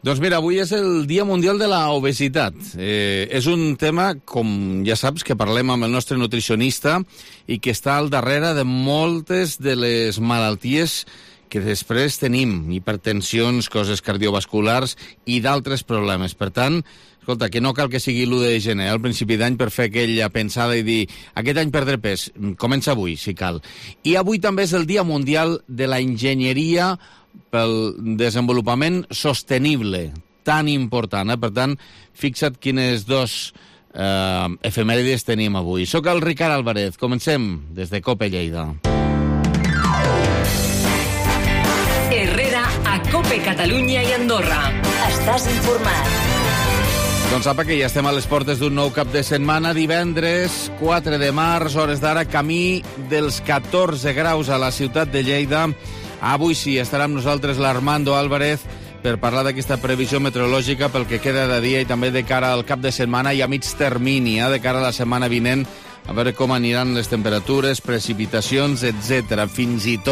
Doncs mira, avui és el Dia Mundial de la Obesitat. És un tema, com ja saps, que parlem amb el nostre nutricionista i que està al darrere de moltes de les malalties que després tenim, hipertensions, coses cardiovasculars i d'altres problemes. Per tant, escolta, que no cal que sigui l'1 de gener, al principi d'any, per fer aquella pensada i dir aquest any perdré pes. Comença avui, si cal. I avui també és el Dia Mundial de la Enginyeria pel desenvolupament sostenible, tan important. Per tant, fixa't quines dos efemèrides tenim avui. Soc el Ricard Álvarez. Comencem des de COPE Lleida. Herrera a COPE Catalunya i Andorra. Estàs informat. Doncs apa, que ja estem a les portes d'un nou cap de setmana. Divendres, 4 de març, hores d'ara, camí dels 14 graus a la ciutat de Lleida. Avui sí, estarà amb nosaltres l'Armando Álvarez per parlar d'aquesta previsió meteorològica pel que queda de dia i també de cara al cap de setmana i a mig termini, de cara a la setmana vinent, a veure com aniran les temperatures, precipitacions, etc. Fins i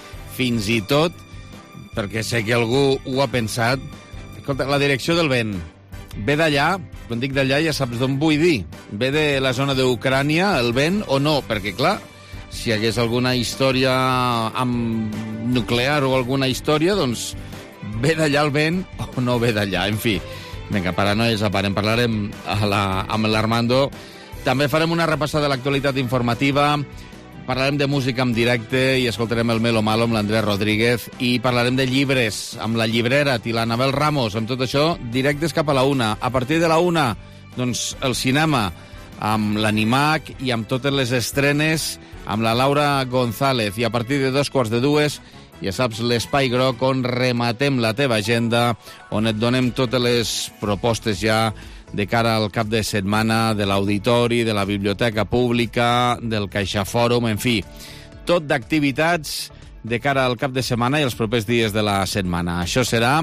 tot, perquè sé que algú ho ha pensat, escolta, la direcció del vent ve d'allà, quan dic d'allà ja saps d'on vull dir, ve de la zona d'Ucrània, el vent, o no? Perquè, clar, si hi hagués alguna història amb nuclear o alguna història, doncs ve d'allà el vent o no ve d'allà. En fi, vinga, paranoies a part, en parlarem amb l'Armando. També farem una repassada de l'actualitat informativa, parlarem de música en directe i escoltarem el Melo Malo amb l'Andrés Rodríguez i parlarem de llibres amb la llibrera i l'Anabel Ramos. Amb tot això, directes cap a la 1. A partir de la 1, doncs, el cinema amb l'Animac i amb totes les estrenes amb la Laura González. I a partir de 2:45, ja saps, l'Espai Groc, on rematem la teva agenda, on et donem totes les propostes ja de cara al cap de setmana de l'Auditori, de la Biblioteca Pública, del CaixaFòrum, en fi, tot d'activitats de cara al cap de setmana i els propers dies de la setmana. Això serà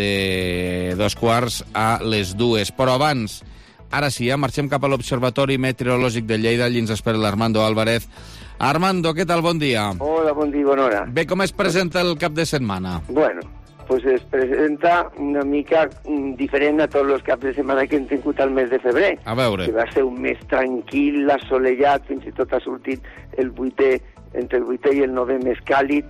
de 2:15 a les 2. Però abans, ara sí, marxem cap a l'Observatori Meteorològic de Lleida. Allí ens espera l'Armando Álvarez. Armando, què tal? Bon dia. Hola, bon dia, bona hora. Bé, com es presenta el cap de setmana? Bueno, pues es presenta una mica diferent a tots els caps de setmana que hem tingut al mes de febrer. A veure. Que va ser un mes tranquil, assolellat, fins i tot ha sortit el 8è, entre el 8è i el 9è mes càlid,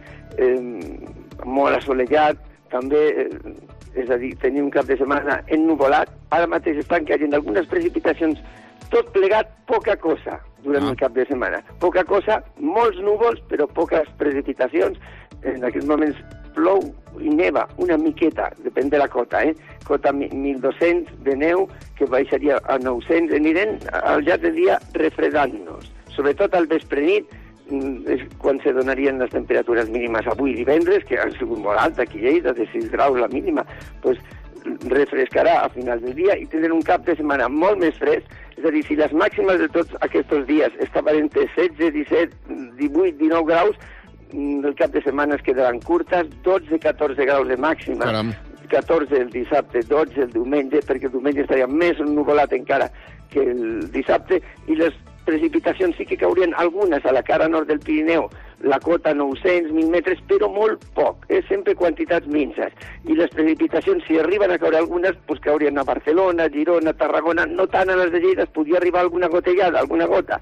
molt assolellat, també, és a dir, tenim un cap de setmana ennuvolat. Ara mateix estan caient algunes precipitacions, tot plegat, poca cosa durant el cap de setmana. Poca cosa, molts núvols, però poques precipitacions. En aquests moments plou i neva una miqueta, depèn de la cota, Cota 1.200 de neu, que baixaria a 900. Anirem al llarg del dia refredant-nos. Sobretot al vespre nit, és quan se donarien les temperatures mínimes. Avui divendres, que han sigut molt alta aquí a Lleida, de 6 graus la mínima, doncs refrescarà a finals del dia i tindrem un cap de setmana molt més fresc. És a dir, si les màximes de tots aquests dies estaven entre 16, 17, 18, 19 graus, el cap de setmana es quedaran curtes, 12, 14 graus de màxima. Caram. 14 el dissabte, 12 el diumenge, perquè el diumenge estaria més ennuvolat encara que el dissabte, i les precipitacions sí que caurien algunes a la cara nord del Pirineu, la cota 900, 1.000 metres, però molt poc, sempre quantitats minces. I les precipitacions, si arriben a caure algunes, doncs caurien a Barcelona, Girona, Tarragona, no tant a les de Lleida, podria arribar alguna gotellada, alguna gota.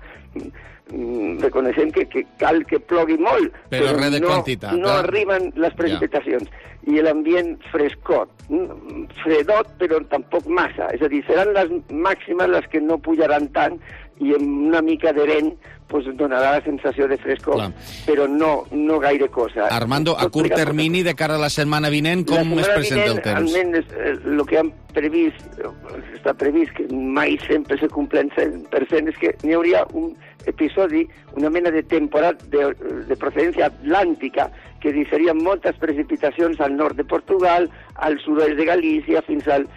Reconeixem que cal que plogui molt, però res de quantitat. No arriben les precipitacions. I l'ambient frescot, fredot, però tampoc massa. És a dir, seran les màximes les que no pujaran tant, i amb una mica de vent pues, donarà la sensació de frescor, però no gaire cosa. Armando, a curt termini, de cara a la setmana vinent, com es presenta el temps? Almenys el que han previst, està previst, que mai sempre se compleix 100%, és que n'hi hauria un episodi, una mena de temporat de procedència atlàntica, que deixarien moltes precipitacions al nord de Portugal, al sud-oest de Galícia, fins al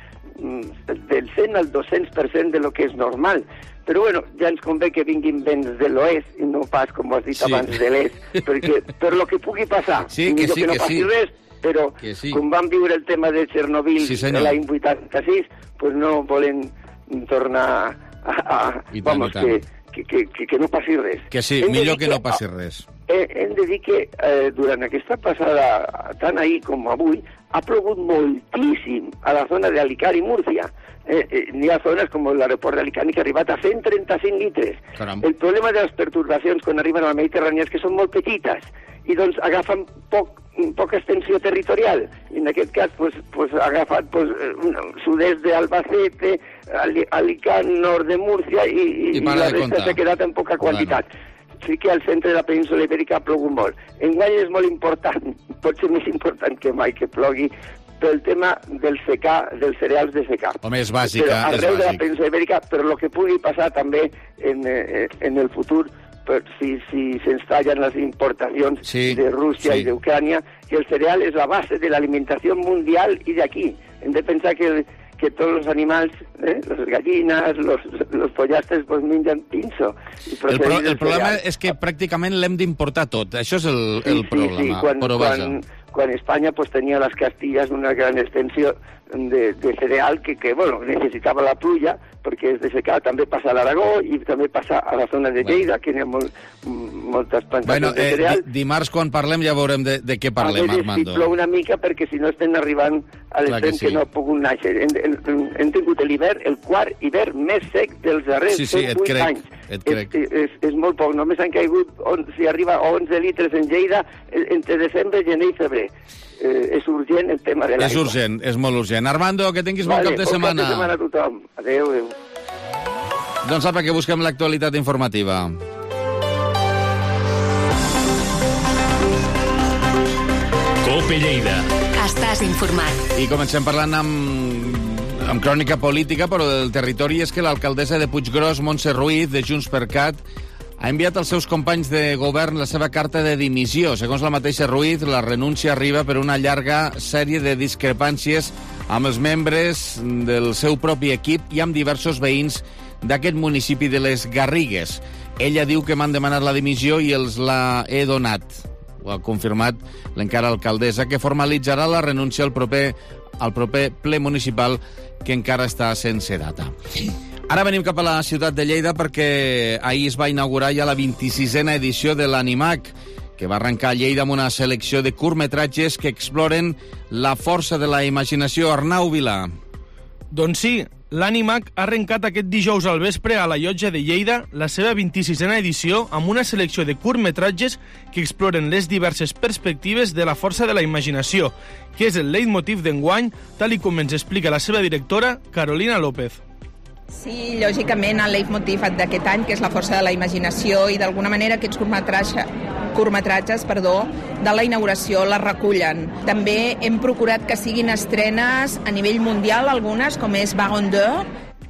del 100 al 200% de lo que és normal. Però bueno, ja ens convé que vinguin vents de l'oest i no pas, com has dit abans, de l'est, perquè per lo que pugui passar, millor que no passi res, però com vam viure el tema de Chernobyl l'any 86, pues no volen tornar a vamos, que no passi res. Que sí, millor que no passi res. Hem de dir que durant aquesta passada, tant ahir com avui, ha plogut moltíssim a la zona de Alicant i Múrcia. N'hi ha zones com l'aeroport d'Alicant que ha arribat a 135 litres. Caram. El problema de les pertorbacions quan arriben al Mediterrani és que són molt petites i doncs agafen poca extensió territorial. I en aquest cas ha agafat sud-est d'Albacete, Alicant, nord de Múrcia i la resta s'ha quedat en poca quantitat. Sí que al centre de la península Ibèrica ha plogut molt. Enguany és molt important, pot ser més important que mai que plogui, pel tema dels cereals de secà. Home, és bàsica, però arreu de la península Ibèrica, però el que pugui passar també en el futur, si se'ns tallen les importacions de Rússia i d'Ucrània, que el cereal és la base de l'alimentació mundial i d'aquí. Hem de pensar que tots els animals, les gallines, los pollastres, mengen pinso. El problema és que pràcticament l'hem d'importar tot. Això és el problema. Sí, quan Espanya tenia les Castillas una gran extensió de cereal que necessitava la pluja perquè és de secà. També passa a l'Aragó i també passa a la zona de Lleida, que hi ha moltes plantacions de cereal. Dimarts, quan parlem, ja veurem de què parlem, Armando. A veure si plou una mica, perquè si no estem arribant a l'extrem que no ha pogut néixer. Hem tingut l'hivern, el quart hivern més sec dels darrers 8 anys. Et crec. És molt poc. Només han caigut, si arriba a 11 litres en Lleida, entre desembre, gener i febrer. És urgent el tema de l'aigua. És urgent, és molt urgent. Armando, que tinguis bon cap de setmana. Bon cap de setmana a tothom. Adéu. Doncs apa, que busquem l'actualitat informativa. COPE Lleida. Estàs informat. I comencem parlant amb crònica política, però del territori. És que l'alcaldessa de Puiggròs, Montse Ruiz, de Junts per Cat, ha enviat als seus companys de govern la seva carta de dimissió. Segons la mateixa Ruiz, la renúncia arriba per una llarga sèrie de discrepàncies amb els membres del seu propi equip i amb diversos veïns d'aquest municipi de les Garrigues. Ella diu que m'han demanat la dimissió i els la he donat. Ho ha confirmat l'encara alcaldessa, que formalitzarà la renúncia al proper ple municipal, que encara està sense data. Ara venim cap a la ciutat de Lleida perquè ahir es va inaugurar ja la 26a edició de l'Animac, que va arrencar a Lleida amb una selecció de curtmetratges que exploren la força de la imaginació. Arnau Vilà. Doncs sí, l'Animac ha arrencat aquest dijous al vespre a la Llotja de Lleida la seva 26a edició amb una selecció de curtmetratges que exploren les diverses perspectives de la força de la imaginació, que és el leitmotiv d'enguany, tal i com ens explica la seva directora, Carolina López. Sí, lògicament el leitmotiv d'aquest any, que és la força de la imaginació, i d'alguna manera aquests curtmetratges de la inauguració la recullen. També hem procurat que siguin estrenes a nivell mundial, algunes, com és Wagon d'Or.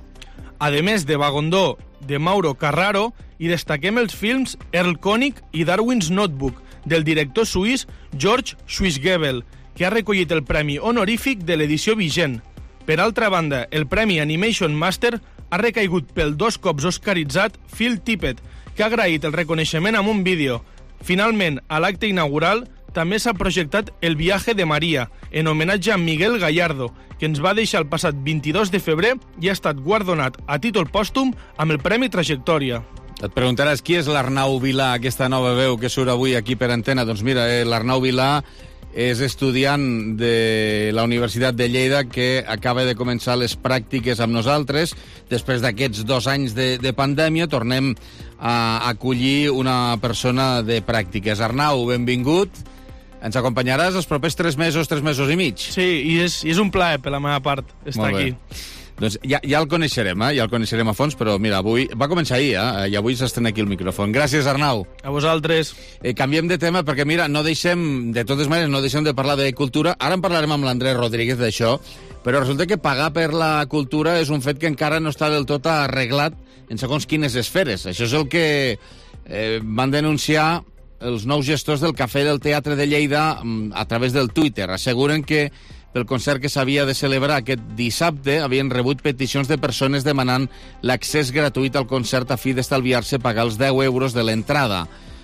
A més de Wagon d'Or, de Mauro Carraro, i destaquem els films Earl Koenig i Darwin's Notebook, del director suís George Schwitzgebel, que ha recollit el premi honorífic de l'edició vigent. Per altra banda, el Premi Animation Master ha recaigut pel 2 cops oscaritzat Phil Tippett, que ha agraït el reconeixement amb un vídeo. Finalment, a l'acte inaugural, també s'ha projectat El viaje de Maria, en homenatge a Miguel Gallardo, que ens va deixar el passat 22 de febrer i ha estat guardonat a títol pòstum amb el Premi Trajectòria. Et preguntaràs qui és l'Arnau Vilà, aquesta nova veu que surt avui aquí per antena. Doncs mira, l'Arnau Vilà és estudiant de la Universitat de Lleida, que acaba de començar les pràctiques amb nosaltres. Després d'aquests 2 anys de pandèmia tornem a acollir una persona de pràctiques. Arnau, benvingut. Ens acompanyaràs els propers 3 mesos i mig. Sí, i és un plaer per la meva part estar aquí. Doncs ja el coneixerem, ja el coneixerem a fons, però mira, avui va començar ahir, i avui s'estén aquí el micròfon. Gràcies, Arnau. A vosaltres. Canviem de tema, perquè mira, de totes maneres, no deixem de parlar de cultura. Ara en parlarem amb l'Andrés Rodríguez d'això, però resulta que pagar per la cultura és un fet que encara no està del tot arreglat en segons quines esferes. Això és el que van denunciar els nous gestors del Cafè del Teatre de Lleida a través del Twitter. Asseguren que pel concert que s'havia de celebrar aquest dissabte havien rebut peticions de persones demanant l'accés gratuït al concert a fi d'estalviar-se pagar els 10 euros de l'entrada.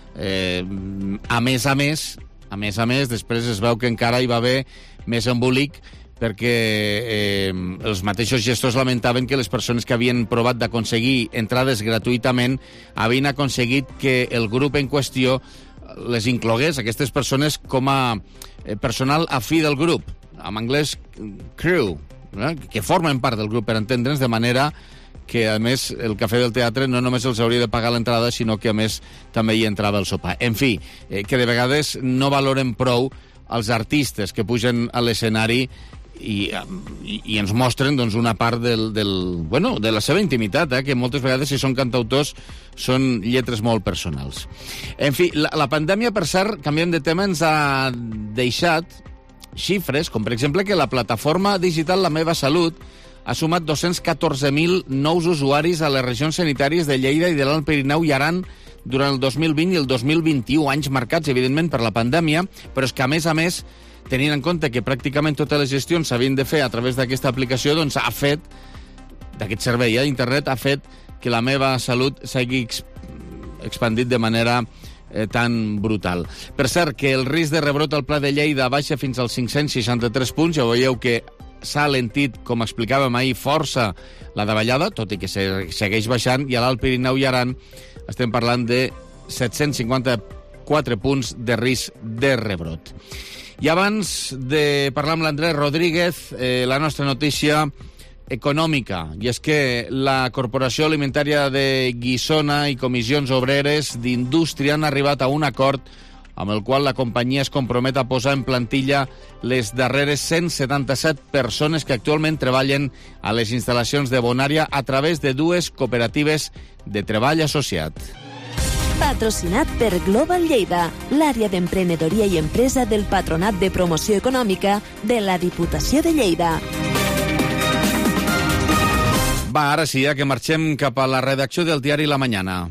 A més a més, després es veu que encara hi va haver més embolic, perquè els mateixos gestors lamentaven que les persones que havien provat d'aconseguir entrades gratuïtament havien aconseguit que el grup en qüestió les inclogués, aquestes persones, com a personal afí del grup. en anglès, crew, que formen part del grup, per entendre'ns, de manera que, a més, el Cafè del Teatre no només els hauria de pagar l'entrada, sinó que, a més, també hi entrava el sopar. En fi, que de vegades no valoren prou els artistes que pugen a l'escenari i ens mostren, doncs, una part de la seva intimitat, que moltes vegades, si són cantautors, són lletres molt personals. En fi, la pandèmia, per cert, canviant de tema, ens ha deixat xifres, com per exemple que la plataforma digital La Meva Salut ha sumat 214.000 nous usuaris a les regions sanitàries de Lleida i de l'Alt Pirineu i Aran durant el 2020 i el 2021, anys marcats, evidentment, per la pandèmia, però és que, a més, tenint en compte que pràcticament totes les gestions s'havien de fer a través d'aquesta aplicació, doncs ha fet, d'aquest servei d'internet, ha fet que La Meva Salut s'hagi expandit de manera tan brutal. Per cert, que el risc de rebrot al Pla de Lleida baixa fins als 563 punts, ja veieu que s'ha alentit, com explicàvem ahir, força la davallada, tot i que segueix baixant, i a l'Alt Pirineu i Aran estem parlant de 754 punts de risc de rebrot. I abans de parlar amb l'Andrés Rodríguez, la nostra notícia econòmica, i és que la Corporació Alimentària de Guissona i comissions obreres d'indústria han arribat a un acord amb el qual la companyia es compromet a posar en plantilla les darreres 177 persones que actualment treballen a les instal·lacions de Bonària a través de 2 cooperatives de treball associat. Patrocinat per Global Lleida, l'àrea d'emprenedoria i empresa del Patronat de Promoció Econòmica de la Diputació de Lleida. Va, ara sí, que marxem cap a la redacció del diari La Mañana.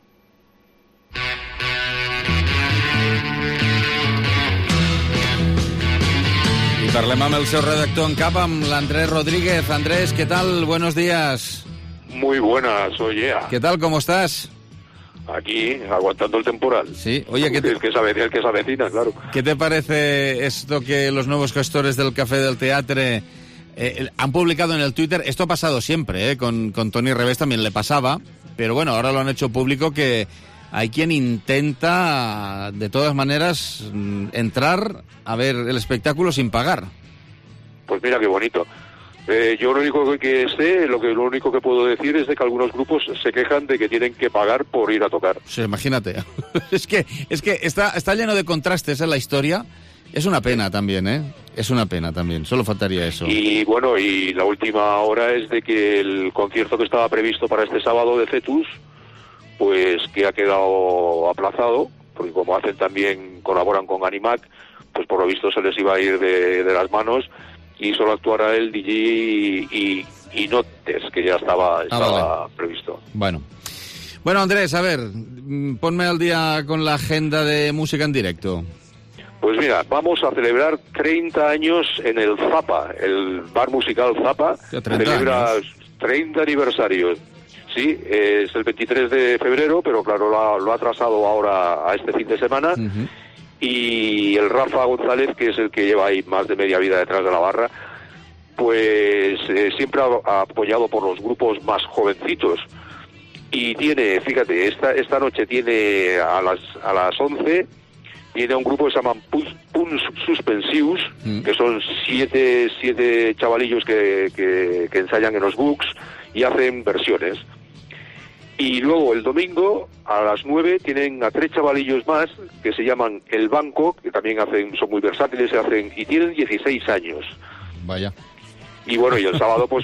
Parlem amb el seu redactor en cap, amb l'Andrés Rodríguez. Andrés, ¿qué tal? Buenos días. Muy buenas, oye. ¿Qué tal? ¿Cómo estás? Aquí, aguantando el temporal. Sí, oye, el que se avecina, claro. ¿Qué te parece esto que los nuevos gestores del Café del Teatre han publicado en el Twitter? Esto ha pasado siempre, con Toni Revés también le pasaba, pero bueno, ahora lo han hecho público, que hay quien intenta, de todas maneras, entrar a ver el espectáculo sin pagar. Pues mira qué bonito. Yo lo único que sé, lo único que puedo decir es de que algunos grupos se quejan de que tienen que pagar por ir a tocar. Sí, imagínate. es que está lleno de contrastes en la historia. Es una pena también, ¿eh? Es una pena también, solo faltaría eso. Y bueno, y la última hora es de que el concierto que estaba previsto para este sábado de Cetus, pues que ha quedado aplazado, porque como hacen también, colaboran con Animac, pues por lo visto se les iba a ir de las manos, y solo actuará el DJ y Notes, que ya estaba vale. Previsto. Bueno, Andrés, a ver, ponme al día con la agenda de música en directo. Pues mira, vamos a celebrar 30 años en el Zapa, el bar musical Zapa. Celebra 30 aniversarios. Sí, es el 23 de febrero, pero claro, lo ha atrasado ahora a este fin de semana. Uh-huh. Y el Rafa González, que es el que lleva ahí más de media vida detrás de la barra, pues siempre ha apoyado por los grupos más jovencitos. Y tiene, fíjate, esta noche tiene a las 11, tiene un grupo que se llaman Punts Suspensius, que son siete chavalillos que ensayan en los books y hacen versiones. Y luego el domingo a las 9 tienen a 3 chavalillos más que se llaman El Banco, que también son muy versátiles, y tienen 16 años. Vaya. Y bueno, y el sábado pues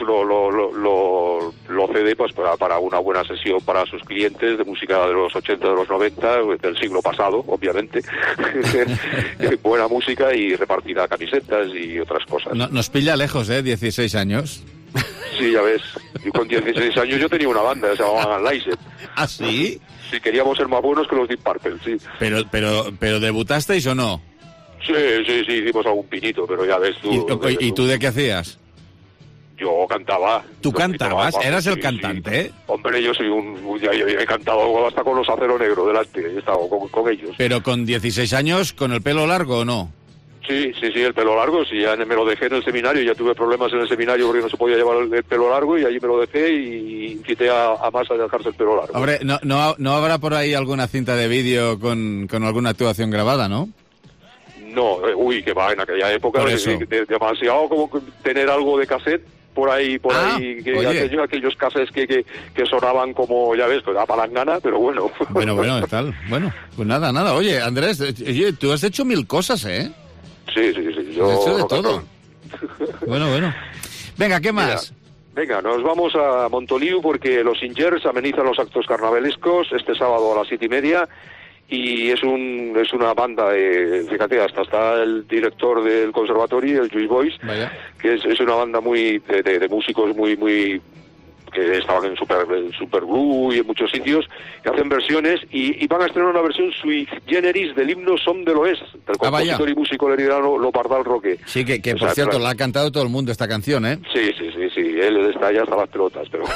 lo cede pues para una buena sesión para sus clientes de música de los 80, de los 90, del siglo pasado, obviamente. Buena música y repartirá camisetas y otras cosas. Nos pilla lejos, 16 años. Sí, ya ves. Y con 16 años yo tenía una banda, se llamaba Laiset. ¿Ah, sí? Sí, queríamos ser más buenos que los Deep Purple, sí. Pero ¿debutasteis o no? Sí, hicimos algún piñito, pero ya ves tú. ¿Y tú de qué hacías? Yo cantaba. ¿Tú cantabas? ¿Eras el cantante? Sí. Hombre, yo soy ya he cantado hasta con los Acero Negro delante, he estado con ellos. ¿Pero con 16 años, con el pelo largo o no? Sí, el pelo largo, sí, ya me lo dejé en el seminario, ya tuve problemas en el seminario porque no se podía llevar el pelo largo y allí me lo dejé y incité a más a dejarse el pelo largo. Hombre, no habrá por ahí alguna cinta de vídeo con alguna actuación grabada, ¿no? No, que va, en aquella época, demasiado como tener algo de cassette por ahí, aquellos cassettes que sonaban como, ya ves, da palangana, pero bueno. Bueno, tal. Bueno, pues nada. Oye, Andrés, tú has hecho 1000 cosas, ¿eh? Sí, yo... Has hecho de todo. Bueno. Venga, ¿qué más? Venga, nos vamos a Montoliu porque los Singers amenizan los actos carnavalescos este sábado a las 7:30 y es una banda, fíjate, hasta está el director del conservatorio, el Juice Boys, que es una banda muy de músicos muy que estaban en Super Blue y en muchos sitios, que hacen versiones y van a estrenar una versión sui generis del himno Som de l'Oest, del compositor y músico leridano Lopardal Roque. Sí, que por cierto, la ha cantado todo el mundo esta canción, ¿eh? Sí, él está ya hasta las pelotas, pero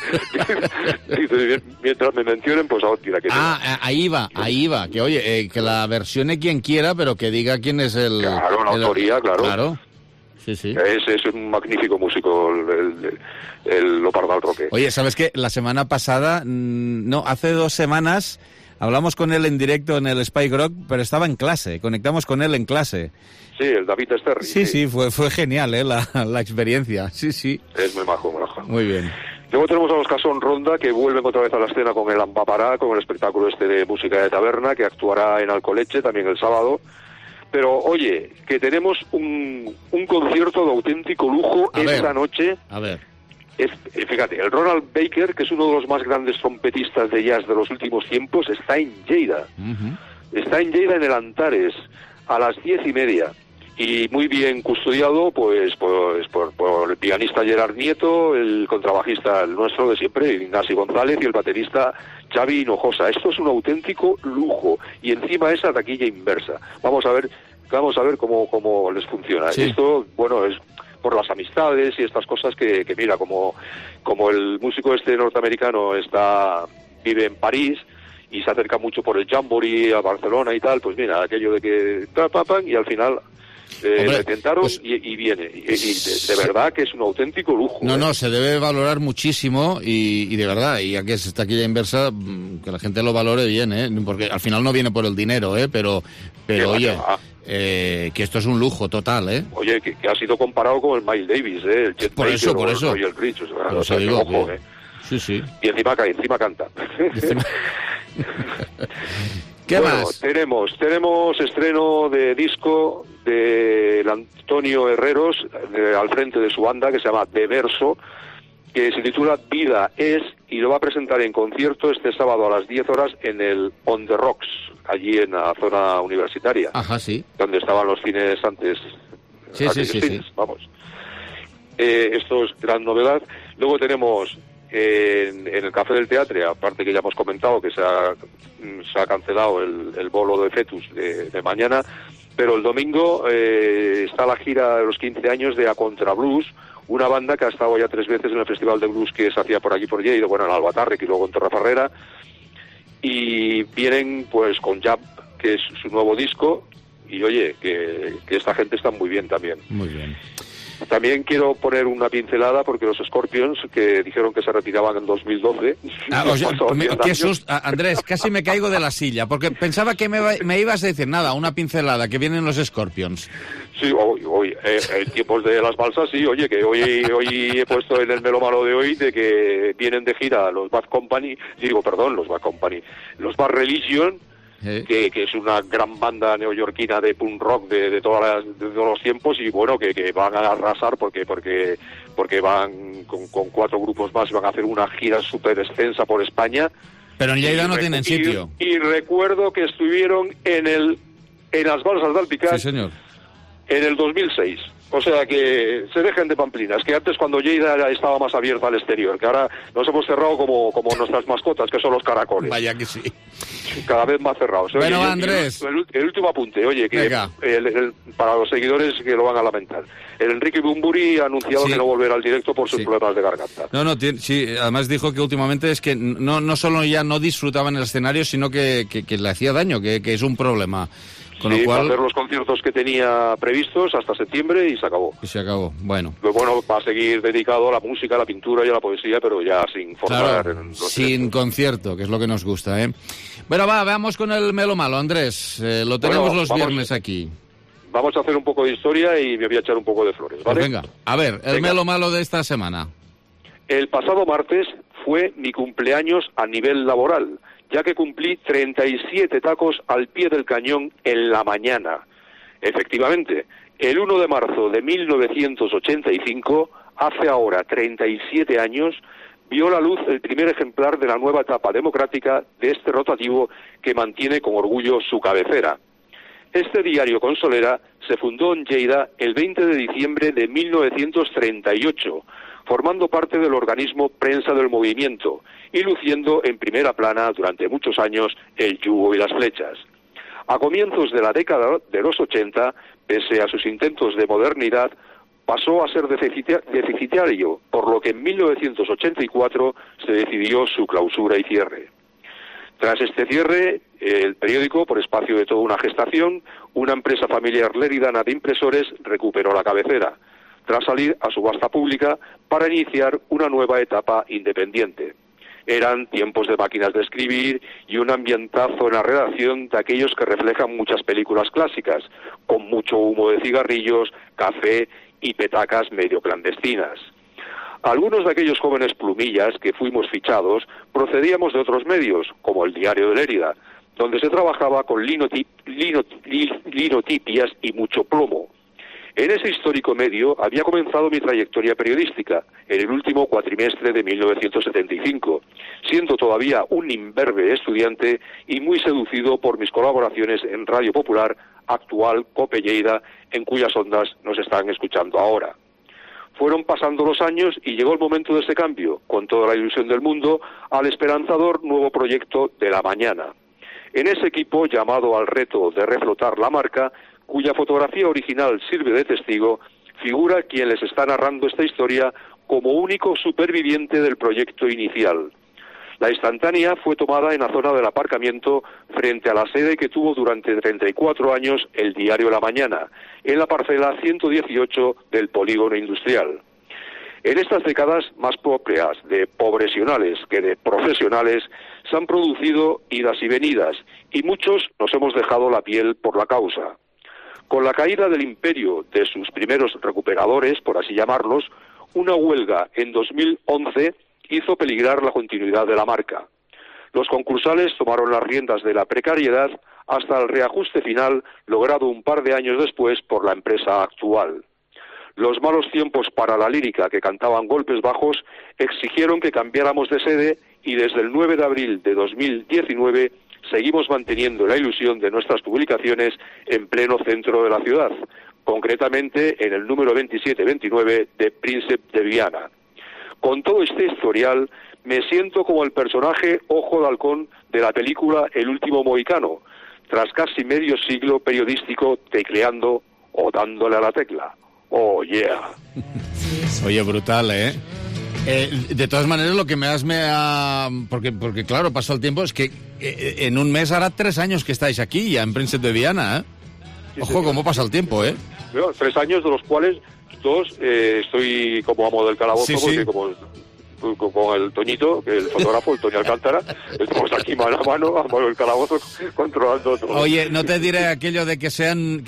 bueno, mientras me mencionen, pues ahora tira que... ahí va, que oye, que la versione quien quiera, pero que diga quién es el... Claro, la autoría, claro. Sí. Es un magnífico músico, el Lopardal Roque. Oye, ¿sabes qué? La semana pasada, hace 2 semanas, hablamos con él en directo en el Spike Rock, pero estaba en clase, conectamos con él en clase. Sí, el David Esterri. Sí, fue genial, la experiencia, sí. Es muy majo. Muy bien. Luego tenemos a los Casón Ronda, que vuelven otra vez a la escena con el Ambapará, con el espectáculo de música de taberna, que actuará en Alcoleche también el sábado. Pero, oye, que tenemos un concierto de auténtico lujo esta noche. A ver. Fíjate, el Ronald Baker, que es uno de los más grandes trompetistas de jazz de los últimos tiempos, está en Lleida. Está en Lleida, en el Antares, a las 10:30. Y muy bien custodiado, pues por el pianista Gerard Nieto, el contrabajista el nuestro de siempre, Ignasi González, y el baterista Xavi Hinojosa. Esto es un auténtico lujo. Y encima esa taquilla inversa. Vamos a ver cómo les funciona. Sí. Esto, bueno, es por las amistades y estas cosas que mira, como el músico norteamericano vive en París y se acerca mucho por el Jamboree a Barcelona y tal, pues mira, aquello de que y al final le tentaron y viene. Y de verdad que es un auténtico lujo. No, se debe valorar muchísimo y de verdad, y aquí es taquilla inversa, que la gente lo valore bien, porque al final no viene por el dinero, pero oye, que esto es un lujo total, Oye, que ha sido comparado con el Miles Davis, el Chet por Baker, eso. Y el Rich, o sea, digo, ojo, Sí. Y encima canta. ¿Qué más? Tenemos estreno de disco del Antonio Herreros al frente de su banda, que se llama De Verso, que se titula Vida es, y lo va a presentar en concierto este sábado a las 10 horas en el On The Rocks, allí en la zona universitaria. Ajá, sí. Donde estaban los cines antes. Sí. Vamos. Esto es gran novedad. Luego tenemos en el Café del Teatre, aparte que ya hemos comentado que se ha cancelado el bolo de Fetus de mañana, pero el domingo está la gira de los 15 años de A Contra Blues, una banda que ha estado ya 3 veces en el Festival de Blues que se hacía por aquí por Lleida, bueno, en Albatàrrec y luego en Torrefarrera, y vienen pues con Jab, que es su nuevo disco, y oye, que esta gente está muy bien también. Muy bien. También quiero poner una pincelada porque los Scorpions, que dijeron que se retiraban en 2012... qué susto, Andrés, casi me caigo de la silla, porque pensaba que me ibas a decir nada, una pincelada, que vienen los Scorpions. Sí, hoy en tiempos de las balsas, sí, oye, que hoy he puesto en el Melo Malo de hoy de que vienen de gira los Bad Religion, que es una gran banda neoyorquina de punk rock de todos los tiempos, y bueno, que van a arrasar porque van con 4 grupos más, van a hacer una gira súper extensa por España. Pero en Lleida no tienen sitio. Y recuerdo que estuvieron en las balsas de Alpicat, sí, señor, en el 2006. O sea, que se dejen de pamplinas, que antes cuando Lleida estaba más abierta al exterior, que ahora nos hemos cerrado como nuestras mascotas, que son los caracoles. Vaya que sí. Cada vez más cerrados. Bueno, oye, Andrés. El último apunte, oye, que para los seguidores que lo van a lamentar. El Enrique Bumburi ha anunciado que no volverá al directo por sus problemas de garganta. Sí, además dijo que últimamente es que no solo ya no disfrutaba en el escenario, sino que le hacía daño, que es un problema. Con lo cual, va a hacer los conciertos que tenía previstos hasta septiembre y se acabó. Bueno. Pues bueno, va a seguir dedicado a la música, a la pintura y a la poesía, pero ya sin formar. Claro, sin concierto, que es lo que nos gusta, Bueno, veamos con el Melo Malo, Andrés. Lo tenemos los viernes aquí. vamos a hacer un poco de historia y me voy a echar un poco de flores, ¿vale? Pues venga, a ver, el melo malo de esta semana. El pasado martes fue mi cumpleaños a nivel laboral, ya que cumplí 37 tacos al pie del cañón en la mañana. Efectivamente, el 1 de marzo de 1985, hace ahora 37 años, vio la luz el primer ejemplar de la nueva etapa democrática de este rotativo que mantiene con orgullo su cabecera. Este diario consolera se fundó en Lleida el 20 de diciembre de 1938, formando parte del organismo Prensa del Movimiento y luciendo en primera plana durante muchos años el yugo y las flechas. A comienzos de la década de los 80, pese a sus intentos de modernidad, pasó a ser deficitario, por lo que en 1984 se decidió su clausura y cierre. Tras este cierre, el periódico, por espacio de toda una gestación, una empresa familiar leridana de impresores recuperó la cabecera, tras salir a subasta pública para iniciar una nueva etapa independiente. Eran tiempos de máquinas de escribir y un ambientazo en la redacción de aquellos que reflejan muchas películas clásicas, con mucho humo de cigarrillos, café y petacas medio clandestinas. Algunos de aquellos jóvenes plumillas que fuimos fichados procedíamos de otros medios, como el Diario de Lérida, donde se trabajaba con linotipias y mucho plomo. En ese histórico medio había comenzado mi trayectoria periodística, en el último cuatrimestre de 1975, siendo todavía un imberbe estudiante y muy seducido por mis colaboraciones en Radio Popular, actual COPE Lleida, en cuyas ondas nos están escuchando ahora. Fueron pasando los años y llegó el momento de ese cambio, con toda la ilusión del mundo, al esperanzador nuevo proyecto de La Mañana. En ese equipo, llamado al reto de reflotar la marca, cuya fotografía original sirve de testigo, figura quien les está narrando esta historia como único superviviente del proyecto inicial. La instantánea fue tomada en la zona del aparcamiento frente a la sede que tuvo durante 34 años el diario La Mañana, en la parcela 118 del polígono industrial. En estas décadas más propias de pobresionales que de profesionales, se han producido idas y venidas, y muchos nos hemos dejado la piel por la causa. Con la caída del imperio de sus primeros recuperadores, por así llamarlos, una huelga en 2011 hizo peligrar la continuidad de la marca. Los concursales tomaron las riendas de la precariedad hasta el reajuste final logrado un par de años después por la empresa actual. Los malos tiempos para la lírica que cantaban golpes bajos exigieron que cambiáramos de sede y desde el 9 de abril de 2019 seguimos manteniendo la ilusión de nuestras publicaciones en pleno centro de la ciudad, concretamente en el número 2729 de Príncipe de Viana. Con todo este historial, me siento como el personaje Ojo de Halcón de la película El último mohicano, tras casi medio siglo periodístico tecleando o dándole a la tecla. ¡Oh, yeah! Oye, brutal, ¿eh? De todas maneras, lo que me ha... Porque claro, pasó el tiempo, es que en un mes hará 3 años que estáis aquí, ya en Príncipe de Viana, ¿eh? Sí, ojo, cómo pasa el tiempo, ¿eh? Bueno, 3 años, de los cuales 2 estoy como amo del calabozo, porque como con el Toñito, que el fotógrafo, el Toño Alcántara, estamos aquí mano a mano del calabozo, controlando todo. Oye, no te diré aquello de que sean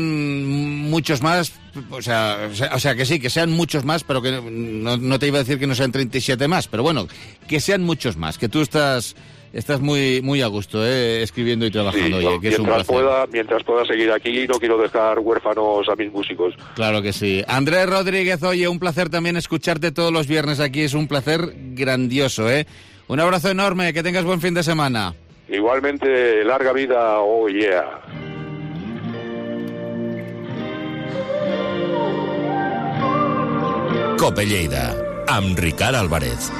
muchos más, o sea que sí, que sean muchos más, pero que no te iba a decir que no sean 37 más, pero bueno, que sean muchos más, que tú estás muy a gusto, escribiendo y trabajando. Sí, oye, que es un placer. Mientras pueda seguir aquí, no quiero dejar huérfanos a mis músicos. Claro que sí. Andrés Rodríguez, oye, un placer también escucharte todos los viernes aquí, es un placer grandioso, ¿eh? Un abrazo enorme, que tengas buen fin de semana. Igualmente, larga vida, oh yeah. COPE Lleida, amb Ricard Álvarez.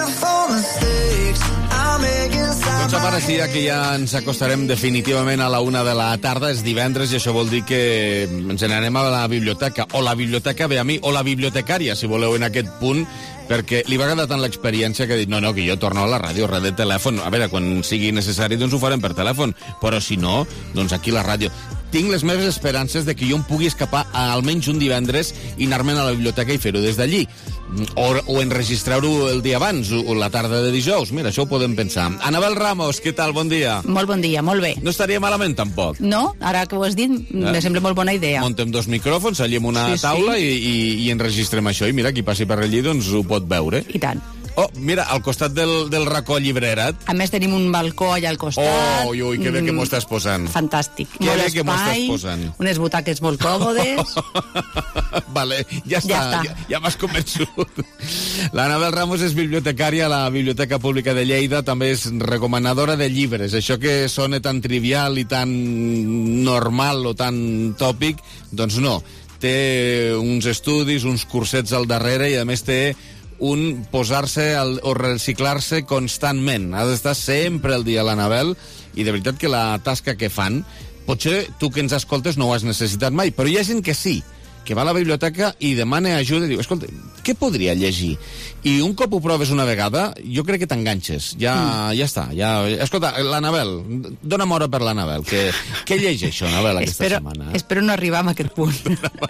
Doncs a part, sí, que ja ens acostarem definitivament a la 1 de la tarda, és divendres, i això vol dir que ens n'anem a la biblioteca, o la biblioteca ve a mi, o la bibliotecària, si voleu, en aquest punt, perquè li va agradar tant l'experiència que ha dit, no, que jo torno a la ràdio, res de telèfon. A veure, quan sigui necessari, doncs ho farem per telèfon, però si no, doncs aquí la ràdio. tinc les meves esperances de que jo em pugui escapar almenys un divendres i anar-me'n a la biblioteca i fer-ho des d'allí. O enregistrar-ho el dia abans, o la tarda de dijous. Mira, això ho podem pensar. Anabel Ramos, què tal? Bon dia. Molt bon dia, molt bé. No estaria malament, tampoc. No, ara que ho has dit, me sembla molt bona idea. Montem 2 micròfons, allí en una taula i enregistrem això. I mira, qui passi per allí, doncs ho pot veure. I tant. Oh, mira, al costat del racó llibrerat. A més, tenim un balcó allà al costat. Oh, ui, que bé que m'ho estàs posant. Fantàstic. Que bé que m'ho estàs posant. Unes butaques molt còmodes. Vale, ja està. Ja m'has convençut. L'Anabel Ramos és bibliotecària a la Biblioteca Pública de Lleida, també és recomanadora de llibres. Això que sona tan trivial i tan normal o tan tòpic, doncs no. Té uns estudis, uns cursets al darrere i a més té un posar-se o reciclar-se constantment. Ha d'estar sempre al dia l'Anabel i de veritat que la tasca que fan, potser tu que ens escoltes no ho has necessitat mai, però hi ha gent que sí, que va a la biblioteca i demana ajuda i diu, escolta, què podria llegir? I un cop ho proves una vegada, jo crec que t'enganxes. Ja està. Escolta, l'Anabel, dona'm hora per l'Anabel. Què llegeix això, Anabel, aquesta setmana? Espero no arribar a aquest punt.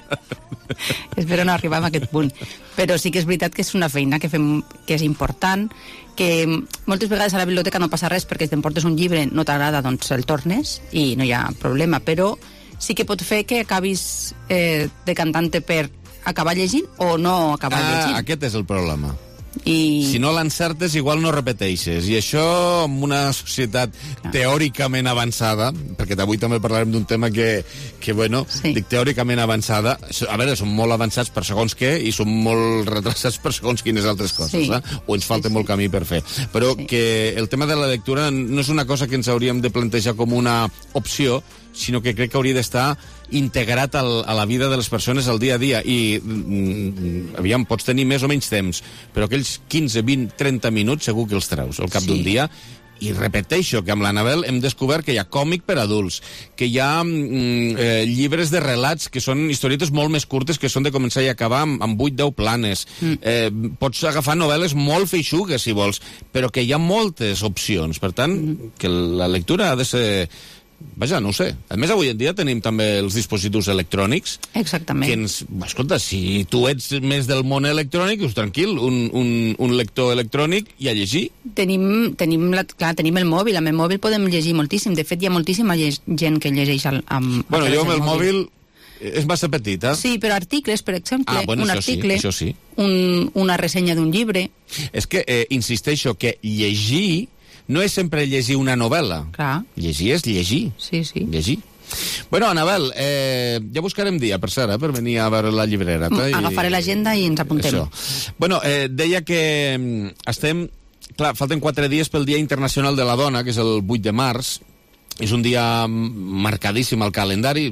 Espero no arribar a aquest punt. Però sí que és veritat que és una feina que fem, que és important, que moltes vegades a la biblioteca no passa res perquè si t'emportes un llibre no t'agrada, doncs el tornes i no hi ha problema, però sí que pot fer que acabis decantant-te per acabar llegint o no acabar llegint. Aquest és el problema. I... Si no l'encertes, igual no repeteixes. I això, en una societat teòricament avançada, perquè avui també parlarem d'un tema que bueno, dic teòricament avançada, a veure, som molt avançats per segons què i som molt retrasats per segons quines altres coses, o ens falta molt camí per fer. Però que el tema de la lectura no és una cosa que ens hauríem de plantejar com una opció, sinó que crec que hauria d'estar integrat a la vida de les persones al dia a dia. I, aviam, pots tenir més o menys temps, però aquells 15, 20, 30 minuts segur que els treus al cap d'un dia. I repeteixo que amb l'Anabel hem descobert que hi ha còmic per adults, que hi ha llibres de relats que són historietes molt més curtes, que són de començar i acabar amb 8-10 planes. Pots agafar novel·les molt feixugues, si vols, però que hi ha moltes opcions. Per tant, que la lectura ha de ser... Vaja, no ho sé. A més, avui en dia tenim també els dispositius electrònics. Exactament. Que ens... Escolta, si tu ets més del món electrònic, doncs tranquil, un lector electrònic i a llegir. Tenim el mòbil. Amb el mòbil podem llegir moltíssim. De fet, hi ha moltíssima gent que llegeix Bueno, jo amb el mòbil és massa petita. Sí, però articles, per exemple, un article, això sí. Una ressenya d'un llibre... És que insisteixo que llegir no és sempre llegir una novel·la. Clar. Llegir és llegir. Sí. Llegir. Bueno, Anabel, ja buscarem dia, per cert, per venir a veure la llibrera. Agafaré l'agenda i ens apuntem. Això. Bueno, deia que estem... Clar, falten 4 dies pel Dia Internacional de la Dona, que és el 8 de març. És un dia marcadíssim al calendari.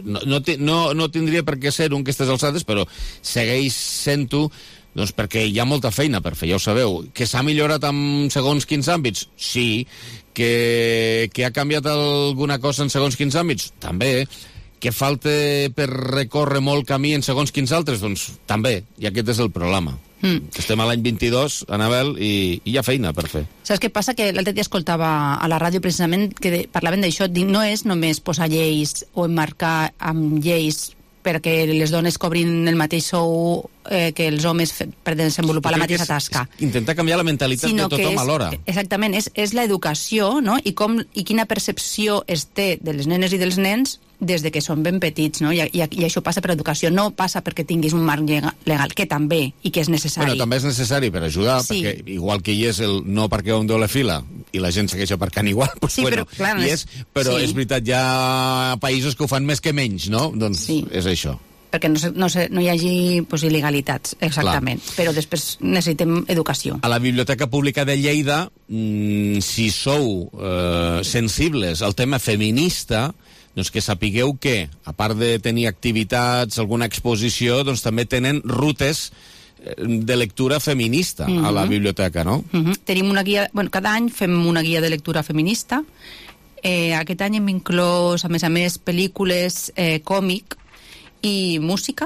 No tindria per què ser un aquestes alçades, però segueix sent-ho. Doncs perquè hi ha molta feina per fer, ja ho sabeu. Que s'ha millorat en segons quins àmbits? Sí. Que ha canviat alguna cosa en segons quins àmbits? També. Que falta per recórrer molt camí en segons quins altres? Doncs també. I aquest és el problema. Estem a l'any 22, Anabel, i hi ha feina per fer. Saps què passa? Que l'altre dia escoltava a la ràdio precisament que parlaven d'això. No és només posar lleis o emmarcar amb lleis perquè les dones cobrin el mateix sou que els homes per desenvolupar la mateixa tasca. Intentar canviar la mentalitat de tothom alhora. Exactament, és l'educació, no? I quina percepció es té de les nenes i dels nens des de que són ben petits, no? I això passa per educació, no passa perquè tinguis un marc legal, que també, i que és necessari. Bueno, també és necessari per ajudar, perquè igual que hi és el no parqueu en doble fila i la gent segueix aparcant igual, doncs sí, bueno, però, clar, però és veritat, hi ha països que ho fan més que menys, no? Doncs és això. Perquè no hi hagi il·legalitats, exactament. Clar. Però després necessitem educació. A la Biblioteca Pública de Lleida, si sou sensibles al tema feminista, doncs que sapigueu que, a part de tenir activitats, alguna exposició, doncs també tenen rutes de lectura feminista a la biblioteca, no? Tenim una guia... Bueno, cada any fem una guia de lectura feminista. Aquest any hem inclòs, a més, pel·lícules, còmic i música,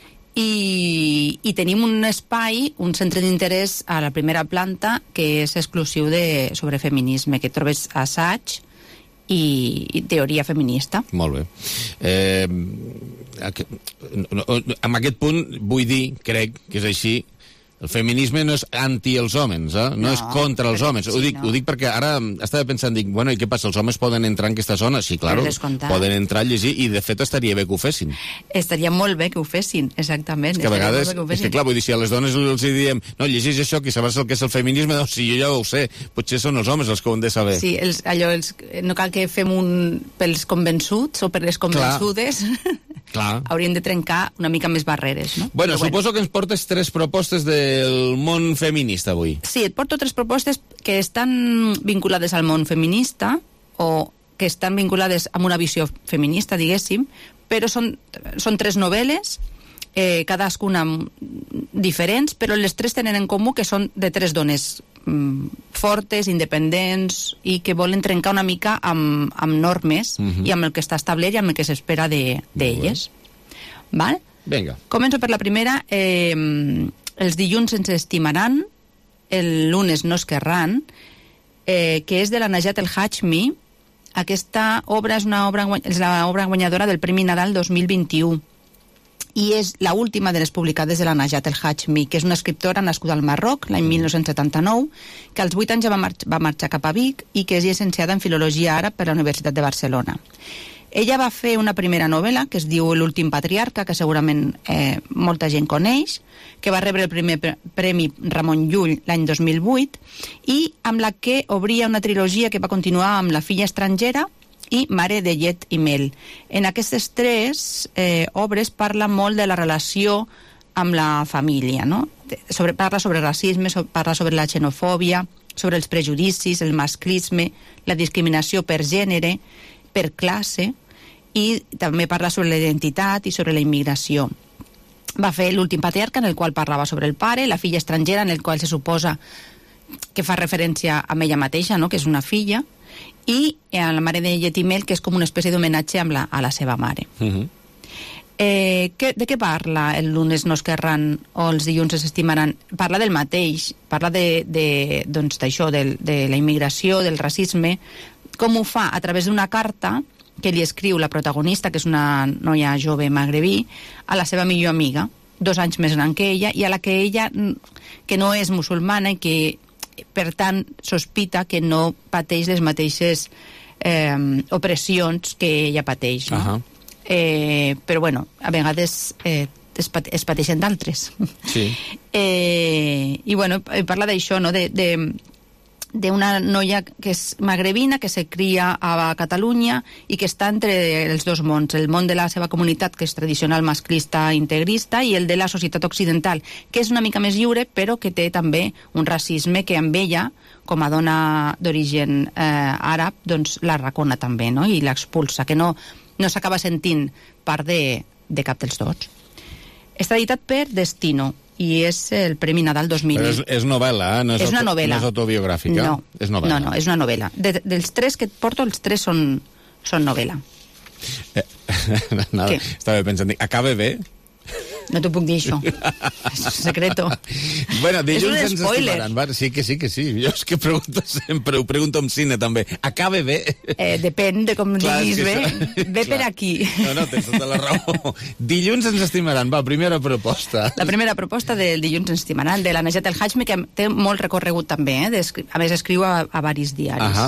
i tenim un espai, un centre d'interès a la primera planta que és exclusiu sobre feminisme, que trobes assaig i teoria feminista. Molt bé. En aquest punt vull dir, crec que és així, el feminisme no és anti els homes, no és contra els homes. Ho dic perquè ara estava pensant, dic, bueno, i què passa, els homes poden entrar en aquesta zona? Sí, claro, poden entrar a llegir, i de fet estaria bé que ho fessin. Estaria molt bé que ho fessin, exactament. És que a vegades, és que clar, vull dir, si a les dones els diem, no, llegeix això, que sabràs el que és el feminisme, doncs si jo ja ho sé, potser són els homes els que ho han de saber. Sí, no cal que fem pels convençuts o per les convençudes. Clar. Hauríem de trencar una mica més barreres, no? Bueno, suposo que ens portes 3 propostes del món feminista avui. Sí, et porto 3 propostes que estan vinculades al món feminista o que estan vinculades amb una visió feminista, diguéssim, però són 3 novel·les, cadascuna diferents, però les 3 tenen en comú que són de 3 dones fortes, independents i que volen trencar una mica amb normes i amb el que està establert i amb el que s'espera d'elles. Val? Vinga. Començo per la primera. Els dilluns ens estimaran, el lunes no es querran, que és de la Najat El Hashmi. Aquesta obra és l'obra guanyadora del Premi Nadal 2021 i és l'última de les publicades de la Najat El Hashmi, que és una escriptora nascuda al Marroc l'any 1979, que als 8 anys ja va marxar cap a Vic i que és llicenciada en Filologia Àrab per la Universitat de Barcelona. Ella va fer una primera novel·la que es diu L'últim patriarca, que segurament molta gent coneix, que va rebre el primer Premi Ramon Llull l'any 2008 i amb la que obria una trilogia que va continuar amb La filla estrangera i Mare de llet i mel. En aquestes 3 obres parla molt de la relació amb la família, no? Parla sobre racisme, parla sobre la xenofòbia, sobre els prejudicis, el masclisme, la discriminació per gènere, per classe, i també parla sobre la identitat i sobre la immigració. Va fer L'últim patriarca, en el qual parlava sobre el pare, La filla estrangera, en el qual se suposa que fa referència a ella mateixa, no? Que és una filla, i a la Mare de llet i mel, que és com una espècie d'homenatge a la seva mare. De què parla el lunes no es querran o els dilluns s'estimaran? Parla del mateix, parla d'això, de la immigració, del racisme. Com ho fa? A través d'una carta que li escriu la protagonista, que és una noia jove magrebí, a la seva millor amiga, 2 anys més gran que ella, i a la que ella, que no és musulmana i que per tant sospita que no pateix les mateixes opressions que ella pateix, no? Però bueno, a vegades es pateixen d'altres. Sí. I bueno, parla d'això, no? D'una noia que és magrebina, que se cria a Catalunya i que està entre els 2 mons, el món de la seva comunitat, que és tradicional masclista integrista, i el de la societat occidental, que és una mica més lliure, però que té també un racisme que amb ella, com a dona d'origen àrab, doncs l'arracona també, no? I l'expulsa, que no s'acaba sentint part de cap dels 2. Està editat per Destino, i és el Premi Nadal 2000. Però és novel·la, no és una novel·la. No és autobiogràfica? No, és novel·la. No, és una novel·la. Dels 3 que et porto, els 3 són novel·la. Nada, estava pensant, acaba bé? No t'ho puc dir, això. És un secreto. Bueno, dilluns ens estimaran. Sí que sí. Jo és que pregunto sempre, ho pregunto amb cine també. Acaba bé? Depèn de com diguis bé. Ve per aquí. No, tens tota la raó. Dilluns ens estimaran, va, primera proposta. La primera proposta del dilluns ens estimaran, de la Najat El Hashmi, que té molt recorregut també, a més escriu a varis diaris.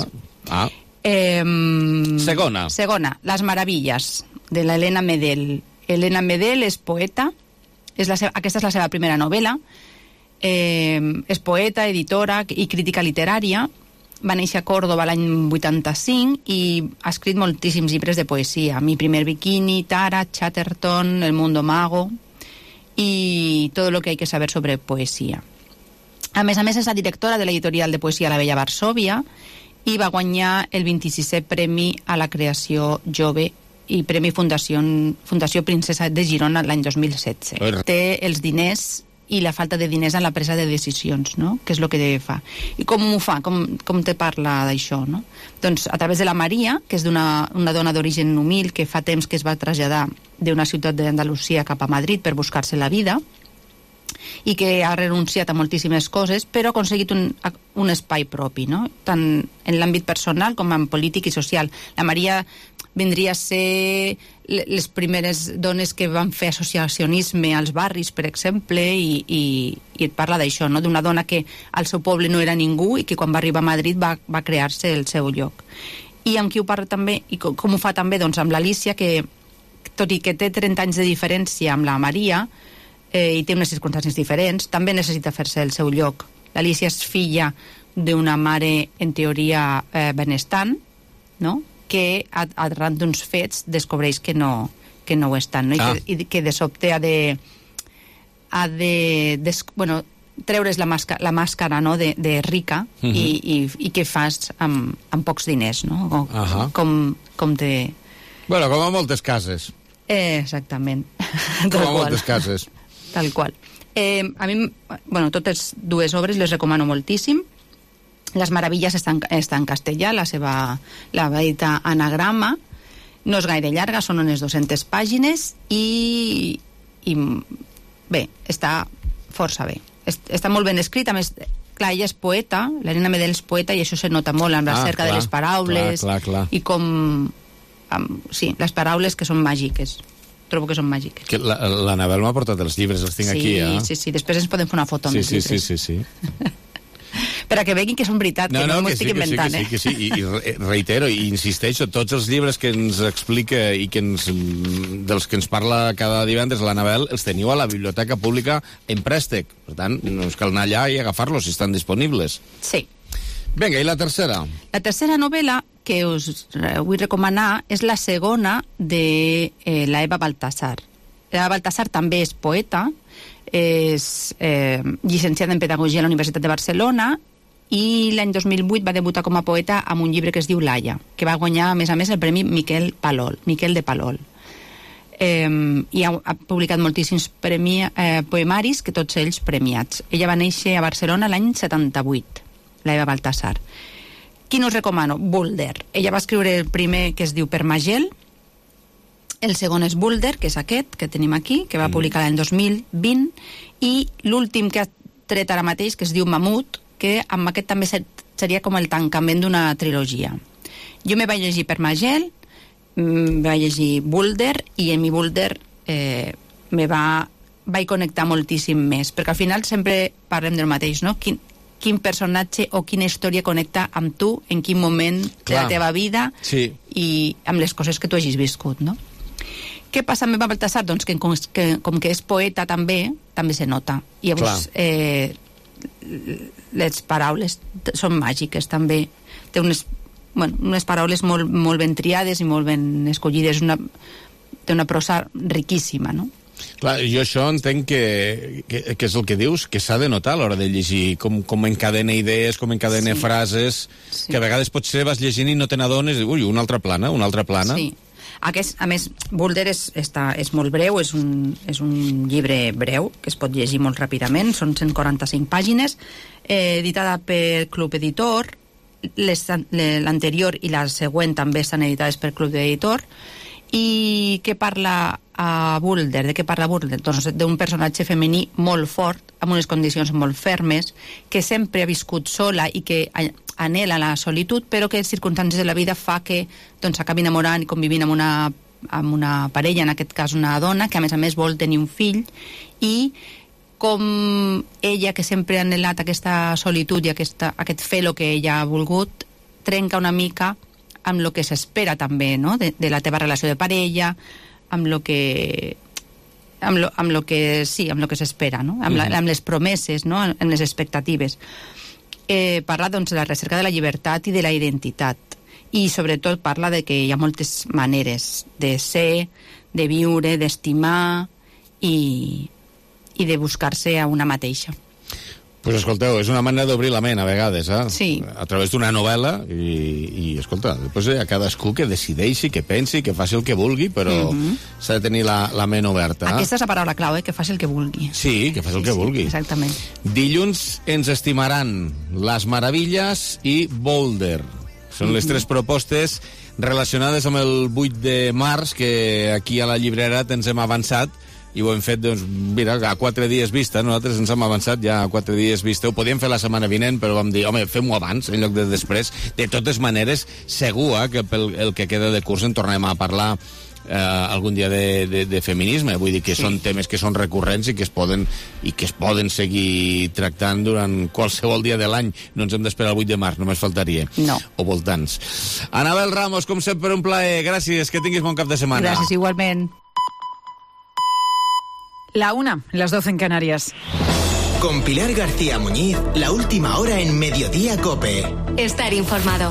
Segona, Les meravilles, de l'Helena Medel. Helena Medel és poeta, aquesta és la seva primera novel·la, és poeta, editora i crítica literària, va néixer a Córdoba l'any 85 i ha escrit moltíssims llibres de poesia, Mi primer bikini, Tara, Chatterton, El mundo mago y todo lo que hay que saber sobre poesía. A més, és la directora de l'editorial de poesia La Bella Varsòvia i va guanyar el 26è Premi a la Creació Jove i Premi Fundació Princesa de Girona l'any 2016. Té els diners i la falta de diners en la presa de decisions, no? Que és el que fa. I com ho fa? Com te parla d'això, no? Doncs a través de la Maria, que és una dona d'origen humil que fa temps que es va traslladar d'una ciutat d'Andalusia cap a Madrid per buscar-se la vida, i que ha renunciat a moltíssimes coses, però ha aconseguit un espai propi, no? Tant en l'àmbit personal com en polític i social. La Maria vindria a ser les primeres dones que van fer associacionisme als barris, per exemple, i et parla d'això, no? D'una dona que al seu poble no era ningú i que quan va arribar a Madrid va crear-se el seu lloc. I amb qui ho parla també, i com ho fa també, doncs amb l'Alícia, que tot i que té 30 anys de diferència amb la Maria, i té unes circumstàncies diferents, també necessita fer-se el seu lloc. L'Alícia és filla d'una mare, en teoria, benestant, no?, que arran d'uns fets descobreix que no ho estan, no? I que de sobte ha de treure's la màscara, no?, de rica, i què fas amb pocs diners, no? Com de... Bueno, com a moltes cases. Exactament. Com a moltes cases. Tal qual. A mi, totes dues obres les recomano moltíssim. Les Meravilles està en castellà, la veita anagrama. No és gaire llarga, són unes 200 pàgines i bé, està força bé. Està molt ben escrit, a més, clar, ella és poeta, l'Helena Medel és poeta, i això se nota molt amb la cerca de les paraules, i com... Sí, les paraules que són màgiques. Trobo que són màgiques. L'Anabel m'ha portat els llibres, els tinc aquí, eh? Sí, després ens podem fer una foto amb els llibres. Sí. Per a que veguin que són veritat, que no m'ho estic inventant. Que sí. I reitero, i insisteixo, tots els llibres que ens explica i dels que ens parla cada divendres l'Anabel els teniu a la Biblioteca Pública en préstec. Per tant, no us cal anar allà i agafar-los si estan disponibles. Sí. Vinga, i la tercera? La tercera novel·la que us vull recomanar és la segona de la Eva Baltasar. Eva Baltasar també és poeta, és llicenciada en Pedagogia a la Universitat de Barcelona, i l'any 2008 va debutar com a poeta amb un llibre que es diu Laia, que va guanyar, a més, el Premi Miquel de Palol. I ha publicat moltíssims poemaris, que tots ells premiats. Ella va néixer a Barcelona l'any 78, la Eva Baltasar. Quin us recomano? Boulder. Ella va escriure el primer, que es diu Permagel, el segon és Boulder, que és aquest que tenim aquí, que va publicar l'any 2020, i l'últim que ha tret ara mateix, que es diu Mamut, que amb aquest també seria com el tancament d'una trilogia. Jo me vaig llegir Permagel, vaig llegir Boulder, i en mi Boulder vaig connectar moltíssim més, perquè al final sempre parlem del mateix, no? Quin personatge o quina història connecta amb tu, en quin moment de la teva vida, i amb les coses que tu hagis viscut, no? Què passa amb Eva Baltasar? Doncs que com que és poeta també se nota. I llavors les paraules són màgiques també. Té unes paraules molt ben triades i molt ben escollides. Té una prosa riquíssima, no? Clar, jo això entenc que és el que dius, que s'ha de notar a l'hora de llegir, com encadena idees, com encadena frases, que a vegades potser vas llegint i no te n'adones, ui, una altra plana. Sí. A més, Boulder és molt breu, és un llibre breu, que es pot llegir molt ràpidament, són 145 pàgines, editada per Club Editor, l'anterior i la següent també estan editades per Club Editor. I què parla a Boulder? De què parla Boulder? Doncs d'un personatge femení molt fort, amb unes condicions molt fermes, que sempre ha viscut sola i que anhela la solitud, però que les circumstàncies de la vida fa que s'acabi enamorant i convivint amb una parella, en aquest cas una dona, que a més vol tenir un fill, i com ella, que sempre ha anhelat aquesta solitud i aquest fer el que ella ha volgut, trenca una mica amb el que s'espera també, no?, de la teva relació de parella, amb el que s'espera, no?, amb les promeses, no?, amb les expectatives. Parla, doncs, de la recerca de la llibertat i de la identitat, i sobretot parla de que hi ha moltes maneres de ser, de viure, d'estimar i de buscar-se a una mateixa. Pues escolteu, és una manera d'obrir la ment a vegades, Sí. A través d'una novel·la i escolta, després hi ha cadascú que decideixi, que pensi, que faci el que vulgui, però s'ha de tenir la ment oberta. Aquesta és la paraula clau, que faci el que vulgui. Sí, que faci el que vulgui. Exactament. Dilluns ens estimaran Les Meravilles i Boulder. Són les tres propostes relacionades amb el 8 de març, que aquí a la llibrera ens hem avançat i ho hem fet, doncs, mira, a 4 dies vista. Nosaltres ens hem avançat ja a 4 dies vista. Ho podíem fer la setmana vinent, però vam dir, home, fem-ho abans, en lloc de després. De totes maneres, segur que pel el que queda de curs en tornem a parlar algun dia de feminisme. Vull dir que són temes que són recurrents i que es poden seguir tractant durant qualsevol dia de l'any. No ens hem d'esperar el 8 de març, només faltaria. No. O voltants. Anabel Ramos, com sempre, un plaer. Gràcies, que tinguis bon cap de setmana. Gràcies, igualment. La 1, las 12 en Canarias. Con Pilar García Muñiz, la última hora en Mediodía COPE. Estar informado.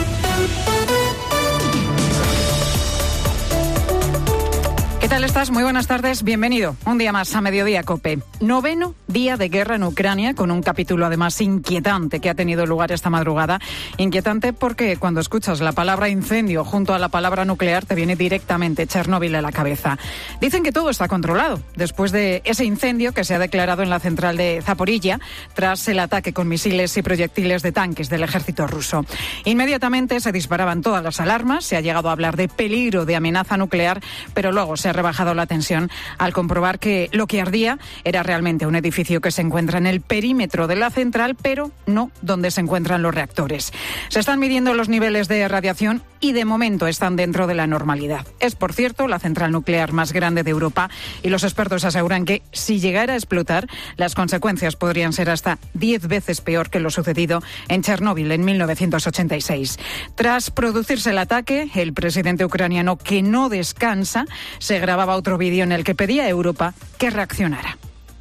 ¿Qué tal estás? Muy buenas tardes, bienvenido un día más a Mediodía COPE. 9º día de guerra en Ucrania, con un capítulo además inquietante que ha tenido lugar esta madrugada. Inquietante porque cuando escuchas la palabra incendio junto a la palabra nuclear te viene directamente Chernóbil a la cabeza. Dicen que todo está controlado después de ese incendio que se ha declarado en la central de Zaporilla tras el ataque con misiles y proyectiles de tanques del ejército ruso. Inmediatamente se disparaban todas las alarmas, se ha llegado a hablar de peligro de amenaza nuclear, pero luego se ha rebajado la tensión al comprobar que lo que ardía era realmente un edificio que se encuentra en el perímetro de la central, pero no donde se encuentran los reactores. Se están midiendo los niveles de radiación y de momento están dentro de la normalidad. Es, por cierto, la central nuclear más grande de Europa y los expertos aseguran que si llegara a explotar, las consecuencias podrían ser hasta 10 veces peor que lo sucedido en Chernóbil en 1986. Tras producirse el ataque, el presidente ucraniano, que no descansa, se grababa otro vídeo en el que pedía a Europa que reaccionara.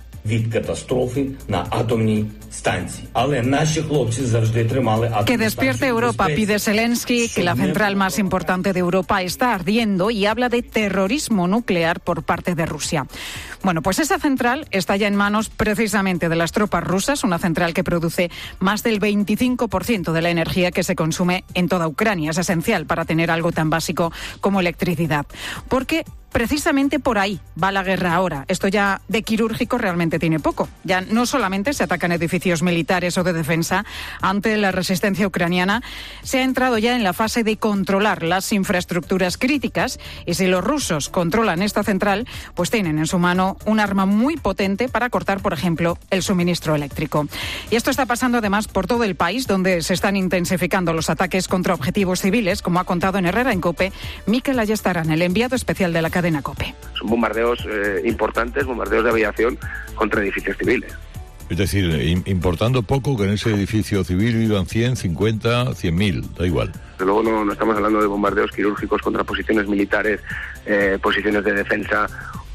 Que despierte Europa, pide Zelensky, que la central más importante de Europa está ardiendo, y habla de terrorismo nuclear por parte de Rusia. Bueno, pues esa central está ya en manos precisamente de las tropas rusas, una central que produce más del 25% de la energía que se consume en toda Ucrania. Es esencial para tener algo tan básico como electricidad. Porque precisamente por ahí va la guerra ahora. Esto ya de quirúrgico realmente tiene poco. Ya no solamente se atacan edificios militares o de defensa ante la resistencia ucraniana, se ha entrado ya en la fase de controlar las infraestructuras críticas, y si los rusos controlan esta central, pues tienen en su mano un arma muy potente para cortar, por ejemplo, el suministro eléctrico. Y esto está pasando además por todo el país, donde se están intensificando los ataques contra objetivos civiles, como ha contado en Herrera en COPE Mikel Ayestarán, el enviado especial de la cadena COPE. Son bombardeos importantes, bombardeos de aviación contra edificios civiles. Es decir, importando poco que en ese edificio civil vivan 100, 50, 100.000, da igual. Desde luego no estamos hablando de bombardeos quirúrgicos contra posiciones militares, posiciones de defensa.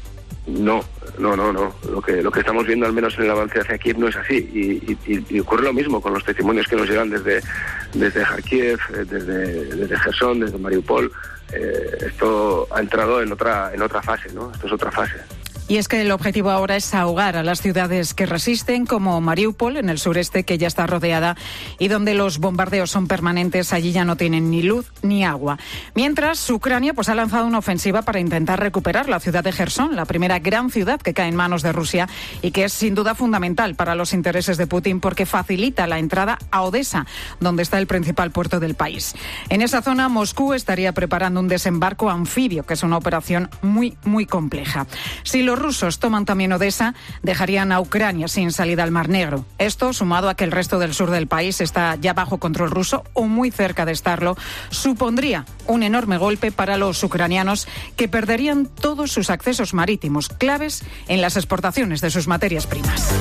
No. Lo que estamos viendo, al menos en el avance hacia Kiev, no es así. Y ocurre lo mismo con los testimonios que nos llegan desde Kharkiv, desde Gerson, desde Mariupol. Esto ha entrado en otra fase, ¿no? Esto es otra fase. Y es que el objetivo ahora es ahogar a las ciudades que resisten, como Mariupol, en el sureste, que ya está rodeada y donde los bombardeos son permanentes. Allí ya no tienen ni luz ni agua. Mientras, Ucrania ha lanzado una ofensiva para intentar recuperar la ciudad de Gerson, la primera gran ciudad que cae en manos de Rusia y que es sin duda fundamental para los intereses de Putin, porque facilita la entrada a Odessa, donde está el principal puerto del país. En esa zona, Moscú estaría preparando un desembarco anfibio, que es una operación muy, muy compleja. Si los rusos toman también Odessa, dejarían a Ucrania sin salida al Mar Negro. Esto, sumado a que el resto del sur del país está ya bajo control ruso o muy cerca de estarlo, supondría un enorme golpe para los ucranianos, que perderían todos sus accesos marítimos, claves en las exportaciones de sus materias primas.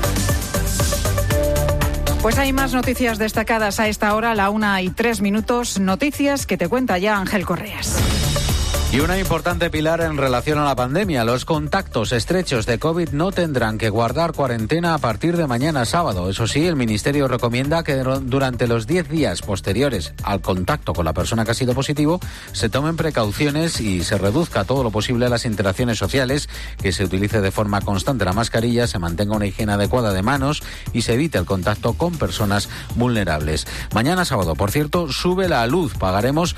Pues hay más noticias destacadas a esta hora, a la 1:03, noticias que te cuenta ya Ángel Correas. Y una importante pilar en relación a la pandemia: los contactos estrechos de COVID no tendrán que guardar cuarentena a partir de mañana sábado. Eso sí, el Ministerio recomienda que durante los 10 días posteriores al contacto con la persona que ha sido positivo se tomen precauciones y se reduzca todo lo posible las interacciones sociales, que se utilice de forma constante la mascarilla, se mantenga una higiene adecuada de manos y se evite el contacto con personas vulnerables. Mañana sábado, por cierto, sube la luz. Pagaremos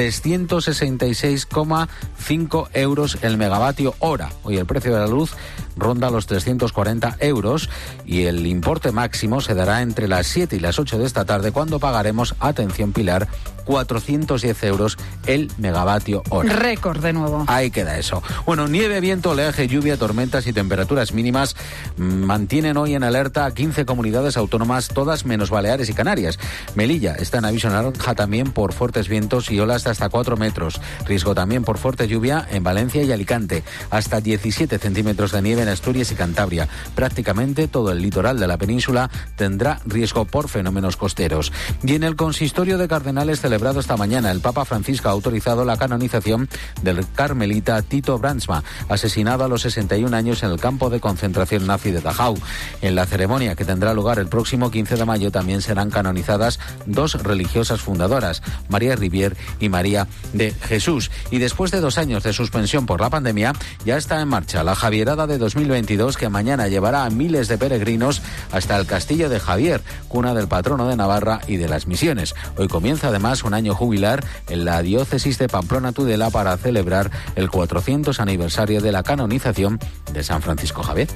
366,5 euros el megavatio hora. Hoy el precio de la luz ronda los 340 euros y el importe máximo se dará entre las 7 y las 8 de esta tarde, cuando pagaremos, atención Pilar, 410 euros el megavatio hora. Récord de nuevo. Ahí queda eso. Bueno, nieve, viento, oleaje, lluvia, tormentas y temperaturas mínimas mantienen hoy en alerta a 15 comunidades autónomas, todas menos Baleares y Canarias. Melilla está en aviso naranja también por fuertes vientos y olas de hasta 4 metros. Riesgo también por fuerte lluvia en Valencia y Alicante. Hasta 17 centímetros de nieve en Asturias y Cantabria. Prácticamente todo el litoral de la península tendrá riesgo por fenómenos costeros. Y en el consistorio de cardenales celebrado esta mañana, el Papa Francisco ha autorizado la canonización del carmelita Tito Brandsma, asesinado a los 61 años en el campo de concentración nazi de Dachau. En la ceremonia que tendrá lugar el próximo 15 de mayo también serán canonizadas 2 religiosas fundadoras, María Rivier y María de Jesús. Y después de 2 años de suspensión por la pandemia, ya está en marcha la Javierada de 2022, que mañana llevará a miles de peregrinos hasta el Castillo de Javier, cuna del patrono de Navarra y de las Misiones. Hoy comienza además un año jubilar en la diócesis de Pamplona-Tudela para celebrar el 400 aniversario de la canonización de San Francisco Javier.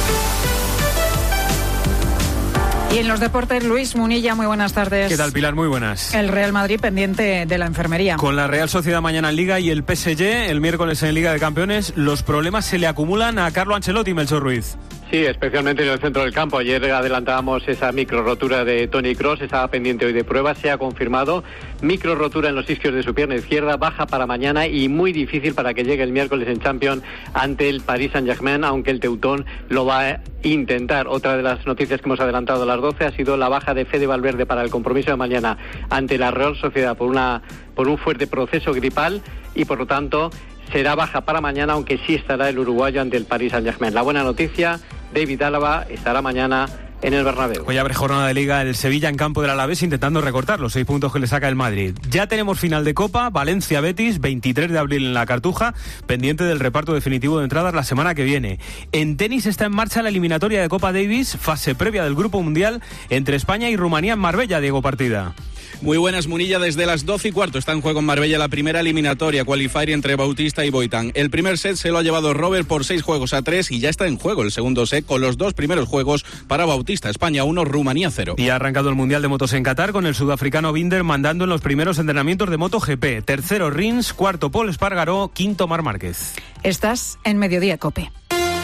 Y en los deportes, Luis Munilla, muy buenas tardes. ¿Qué tal, Pilar? Muy buenas. El Real Madrid pendiente de la enfermería. Con la Real Sociedad mañana en Liga y el PSG el miércoles en Liga de Campeones, los problemas se le acumulan a Carlo Ancelotti, Melchor Ruiz. Sí, especialmente en el centro del campo. Ayer adelantábamos esa micro rotura de Toni Kroos, estaba pendiente hoy de prueba, se ha confirmado. Micro rotura en los isquios de su pierna izquierda, baja para mañana y muy difícil para que llegue el miércoles en Champions ante el Paris Saint-Germain, aunque el teutón lo va a intentar. Otra de las noticias que hemos adelantado a las 12 ha sido la baja de Fede Valverde para el compromiso de mañana ante la Real Sociedad por un fuerte proceso gripal y por lo tanto será baja para mañana, aunque sí estará el uruguayo ante el Paris Saint-Germain. La buena noticia, David Álava estará mañana en el Bernabéu. Hoy abre jornada de Liga el Sevilla en campo del Alavés intentando recortar los 6 puntos que le saca el Madrid. Ya tenemos final de Copa, Valencia-Betis, 23 de abril en la Cartuja, pendiente del reparto definitivo de entradas la semana que viene. En tenis está en marcha la eliminatoria de Copa Davis, fase previa del Grupo Mundial entre España y Rumanía en Marbella, Diego Partida. Muy buenas, Munilla. Desde las 12:15 está en juego en Marbella la primera eliminatoria qualifier entre Bautista y Boitán. El primer set se lo ha llevado Robert por 6-3 y ya está en juego el segundo set con los 2 primeros juegos para Bautista. España 1, Rumanía 0. Y ha arrancado el Mundial de Motos en Qatar con el sudafricano Binder mandando en los primeros entrenamientos de MotoGP. Tercero Rins, cuarto Pol Espargaró, quinto Marc Márquez. Estás en Mediodía Cope.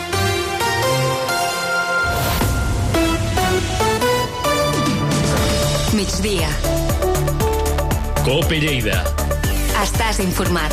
Migdia. Cope Lleida. Estàs informat.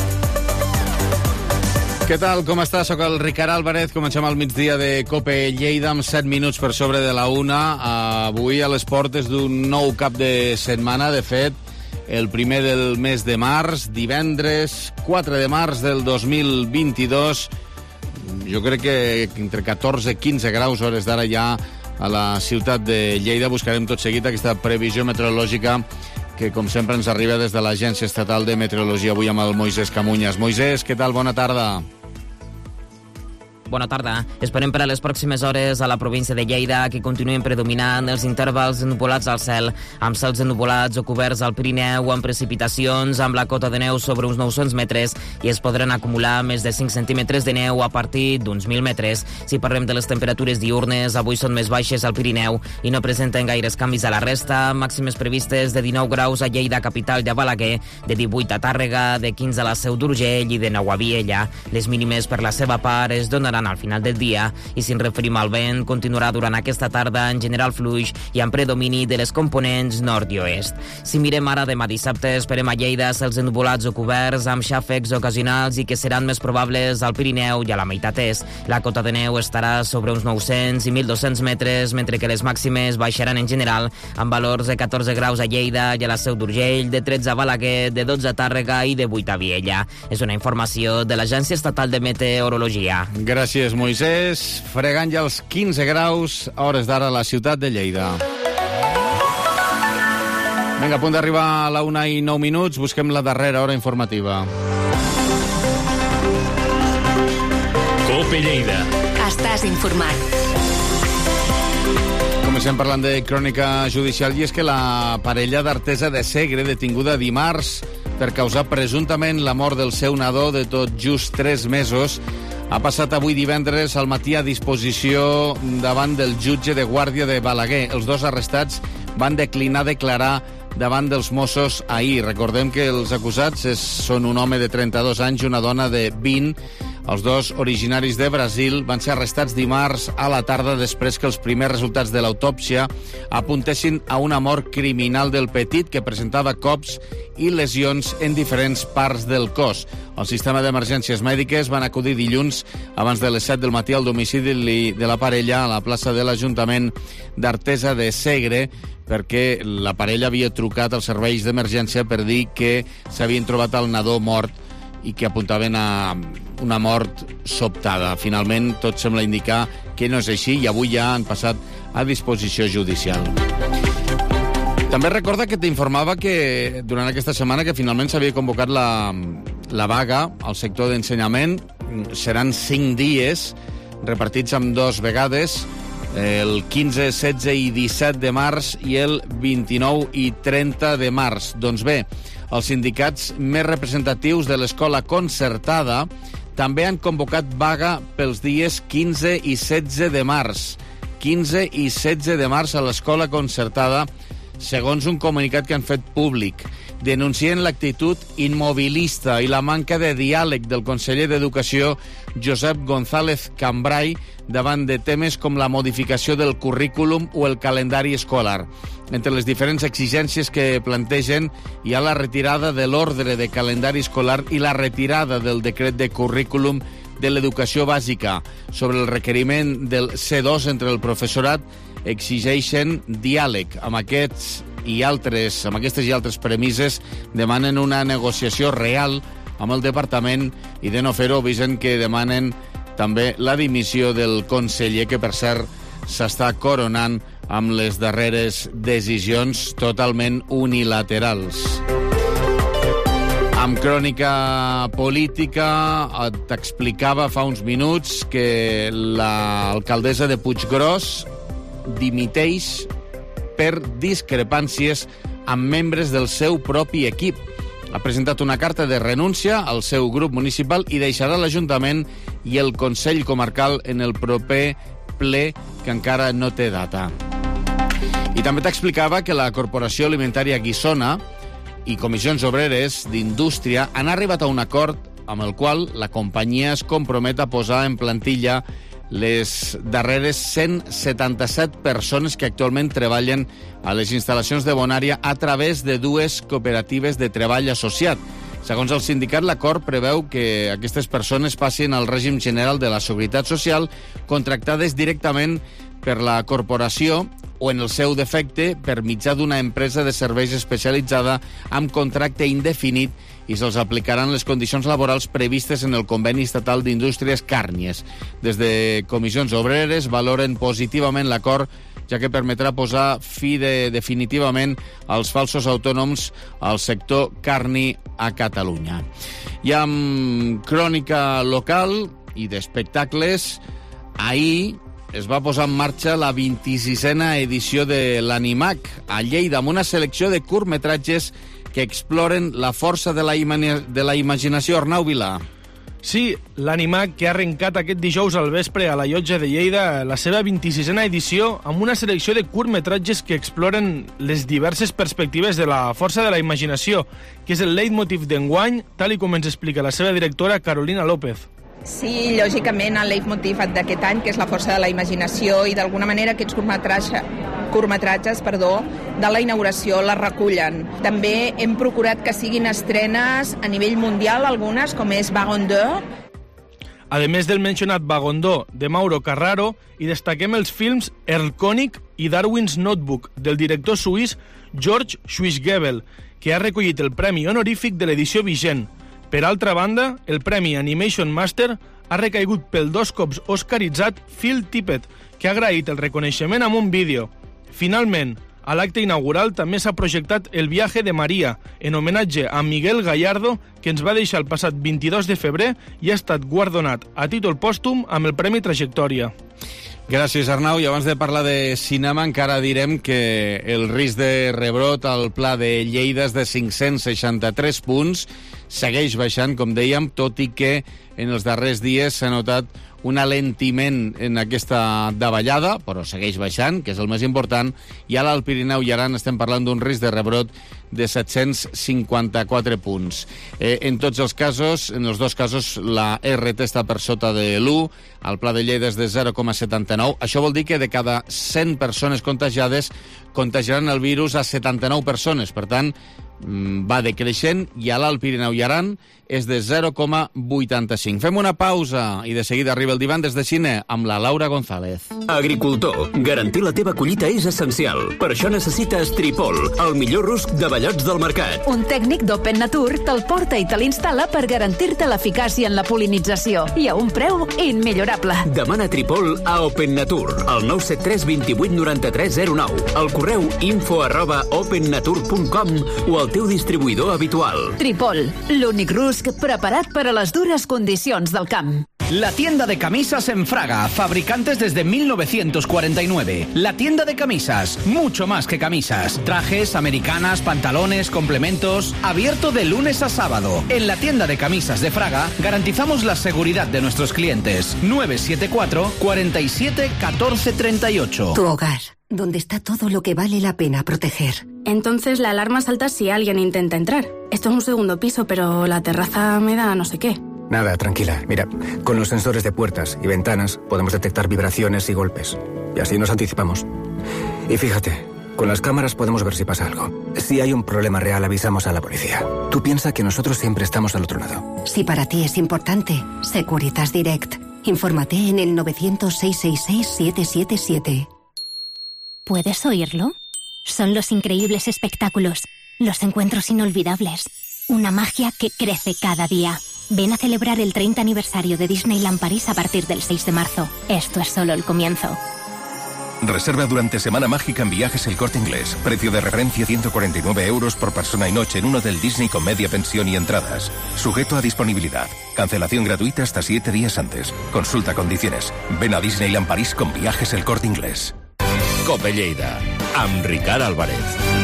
Què tal, com està? Soc el Ricard Álvarez. Comencem al migdia de Cope Lleida amb 7 minuts per sobre de la 1. Avui a les portes d'un nou cap de setmana. De fet, el primer del mes de març, divendres 4 de març del 2022. Jo crec que entre 14 i 15 graus hores d'ara ja a la ciutat de Lleida. Buscarem tot seguit aquesta previsió meteorològica que, com sempre, ens arriba des de l'Agència Estatal de Meteorologia, avui amb el Moisès Camunyes. Moisès, què tal? Bona tarda. Bona tarda. Esperem per a les pròximes hores a la província de Lleida que continuen predominant els intervals ennuvolats al cel, amb cels ennuvolats o coberts al Pirineu, amb precipitacions, amb la cota de neu sobre uns 900 metres i es podran acumular més de 5 centímetres de neu a partir d'uns 1.000 metres. Si parlem de les temperatures diurnes, avui són més baixes al Pirineu i no presenten gaires canvis a la resta. Màximes previstes de 19 graus a Lleida, capital, i a Balaguer, de 18 a Tàrrega, de 15 a la Seu d'Urgell i de 9 a Viella. Les mínimes per la seva part es donaran al final del dia i si ens referim al vent continuarà durant aquesta tarda en general fluix i amb predomini de les components nord i oest. Si mirem ara demà dissabte esperem a Lleida cels ennuvolats o coberts amb xàfecs ocasionals i que seran més probables al Pirineu i a la meitat est. La cota de neu estarà sobre uns 900 i 1.200 metres mentre que les màximes baixaran en general amb valors de 14 graus a Lleida i a la Seu d'Urgell, de 13 a Balaguer, de 12 a Tàrrega i de 8 a Viella. És una informació de l'Agència Estatal de Meteorologia. Gràcies, Moisès. Fregant ja els 15 graus, a hores d'ara a la ciutat de Lleida. Vinga, a punt d'arribar a la 1:09. Busquem la darrera hora informativa. Cope Lleida. Estàs informat. Comencem parlant de crònica judicial i és que la parella d'Artesa de Segre, detinguda dimarts per causar presumptament la mort del seu nadó de tot just 3 mesos, ha passat avui divendres al matí a disposició davant del jutge de guàrdia de Balaguer. Els dos arrestats van declinar declarar davant dels Mossos ahir. Recordem que els acusats són un home de 32 anys i una dona de 20. Els dos, originaris de Brasil, van ser arrestats dimarts a la tarda després que els primers resultats de l'autòpsia apuntessin a una mort criminal del petit que presentava cops i lesions en diferents parts del cos. El sistema d'emergències mèdiques van acudir dilluns abans de les 7 del matí al domicili de la parella a la plaça de l'Ajuntament d'Artesa de Segre perquè la parella havia trucat als serveis d'emergència per dir que s'havien trobat el nadó mort i que apuntaven a una mort sobtada. Finalment, tot sembla indicar que no és així i avui ja han passat a disposició judicial. També recorda que t'informava que durant aquesta setmana que finalment s'havia convocat la vaga al sector d'ensenyament. Seran 5 dies repartits en 2 vegades, el 15, 16 i 17 de març i el 29 i 30 de març. Doncs bé, els sindicats més representatius de l'escola concertada també han convocat vaga pels dies 15 i 16 de març. 15 i 16 de març a l'escola concertada, segons un comunicat que han fet públic. Denuncien l'actitud immobilista i la manca de diàleg del conseller d'Educació, Josep González Cambray, davant de temes com la modificació del currículum o el calendari escolar. Entre les diferents exigències que plantegen hi ha la retirada de l'ordre de calendari escolar i la retirada del decret de currículum de l'educació bàsica. Sobre el requeriment del C2 entre el professorat, exigeixen diàleg. Amb aquestes i altres premisses demanen una negociació real amb el departament i de no fer-ho avisen que demanen també la dimissió del conseller que per cert s'està coronant amb les darreres decisions totalment unilaterals. Amb crònica política t'explicava fa uns minuts que l'alcaldessa de Puiggròs dimiteix per discrepàncies amb membres del seu propi equip. Ha presentat una carta de renúncia al seu grup municipal i deixarà l'Ajuntament i el Consell Comarcal en el proper ple, que encara no té data. I també t'explicava que la Corporació Alimentària Guissona i Comissions Obreres d'Indústria han arribat a un acord amb el qual la companyia es compromet a posar en plantilla les darreres 177 persones que actualment treballen a les instal·lacions de Bonària a través de 2 cooperatives de treball associat. Segons el sindicat, l'acord preveu que aquestes persones passin al règim general de la Seguretat Social contractades directament per la corporació o, en el seu defecte, per mitjà d'una empresa de serveis especialitzada amb contracte indefinit i se'ls aplicaran les condicions laborals previstes en el Conveni Estatal d'Indústries Càrnies. Des de Comissions Obreres valoren positivament l'acord, ja que permetrà posar fi definitivament als falsos autònoms al sector carni a Catalunya. I amb crònica local i d'espectacles, ahir es va posar en marxa la 26a edició de l'Animac a Lleida, amb una selecció de curtmetratges que exploren la força de la imaginació. Arnau Vilà. Sí, l'Animac, que ha arrencat aquest dijous al vespre a la Llotja de Lleida la seva 26a edició amb una selecció de curtmetratges que exploren les diverses perspectives de la força de la imaginació, que és el leitmotiv d'enguany, tal com ens explica la seva directora Carolina López. Sí, lògicament, el leitmotiv d'aquest any, que és la força de la imaginació, i d'alguna manera aquests curtmetratges de la inauguració la recullen. També hem procurat que siguin estrenes a nivell mundial, algunes, com és Wagon d'Or. A més del mencionat Wagon d'Or de Mauro Carraro, i destaquem els films Erlkönig i Darwin's Notebook, del director suís George Schwiesgebel, que ha recollit el premi honorífic de l'edició vigent. Per altra banda, el premi Animation Master ha recaigut pel 2 cops oscaritzat Phil Tippett, que ha agraït el reconeixement amb un vídeo. Finalment, a l'acte inaugural també s'ha projectat El viaje de María, en homenatge a Miguel Gallardo, que ens va deixar el passat 22 de febrer i ha estat guardonat a títol pòstum amb el Premi Trajectòria. Gràcies, Arnau. I abans de parlar de cinema, encara direm que el risc de rebrot al Pla de Lleida és de 563 punts. Segueix baixant, com dèiem, tot i que en els darrers dies s'ha notat un alentiment en aquesta davallada, però segueix baixant, que és el més important, i ara al Pirineu i Aran estem parlant d'un risc de rebrot de 754 punts. En tots els casos, en els dos casos, la RT està per sota de l'1, el Pla de Lleida és de 0,79. Això vol dir que de cada 100 persones contagiades contagiaran el virus a 79 persones. Per tant, va decreixent i a l'Alt Pirineu i Aran és de 0,85. Fem una pausa i de seguida arriba el divendres de cine amb la Laura González. Agricultor, garantir la teva collita és essencial. Per això necessites Tripol, el millor rusc de bellots del mercat. Un tècnic d'Open Nature te'l porta i te l'instal·la per garantir-te l'eficàcia en la polinització i a un preu immillorable. Demana Tripol a Open Nature, al 973 28 93 09, al correu info@opennature.com o al teu distribuïdor habitual. Tripol, l'únic rusc preparat per a les dures condicions del camp. La tienda de camisas en Fraga, fabricantes desde 1949. La tienda de camisas, mucho más que camisas. Trajes, americanas, pantalones, complementos. Abierto de lunes a sábado. En la tienda de camisas de Fraga garantizamos la seguridad de nuestros clientes. 974 47 14 38. Tu hogar, donde está todo lo que vale la pena proteger. Entonces la alarma salta si alguien intenta entrar. Esto es un segundo piso, pero la terraza me da no sé qué. Nada, tranquila. Mira, con los sensores de puertas y ventanas podemos detectar vibraciones y golpes. Y así nos anticipamos. Y fíjate, con las cámaras podemos ver si pasa algo. Si hay un problema real, avisamos a la policía. Tú piensa que nosotros siempre estamos al otro lado. Si para ti es importante, Securitas Direct. Infórmate en el 900-666-777. ¿Puedes oírlo? Son los increíbles espectáculos, los encuentros inolvidables, una magia que crece cada día. Ven a celebrar el 30 aniversario de Disneyland París a partir del 6 de marzo. Esto es solo el comienzo. Reserva durante Semana Mágica en Viajes El Corte Inglés. Precio de referencia 149 € por persona y noche en un hotel Disney con media pensión y entradas. Sujeto a disponibilidad. Cancelación gratuita hasta 7 días antes. Consulta condiciones. Ven a Disneyland París con Viajes El Corte Inglés. Cope Lleida, amb Ricard Álvarez.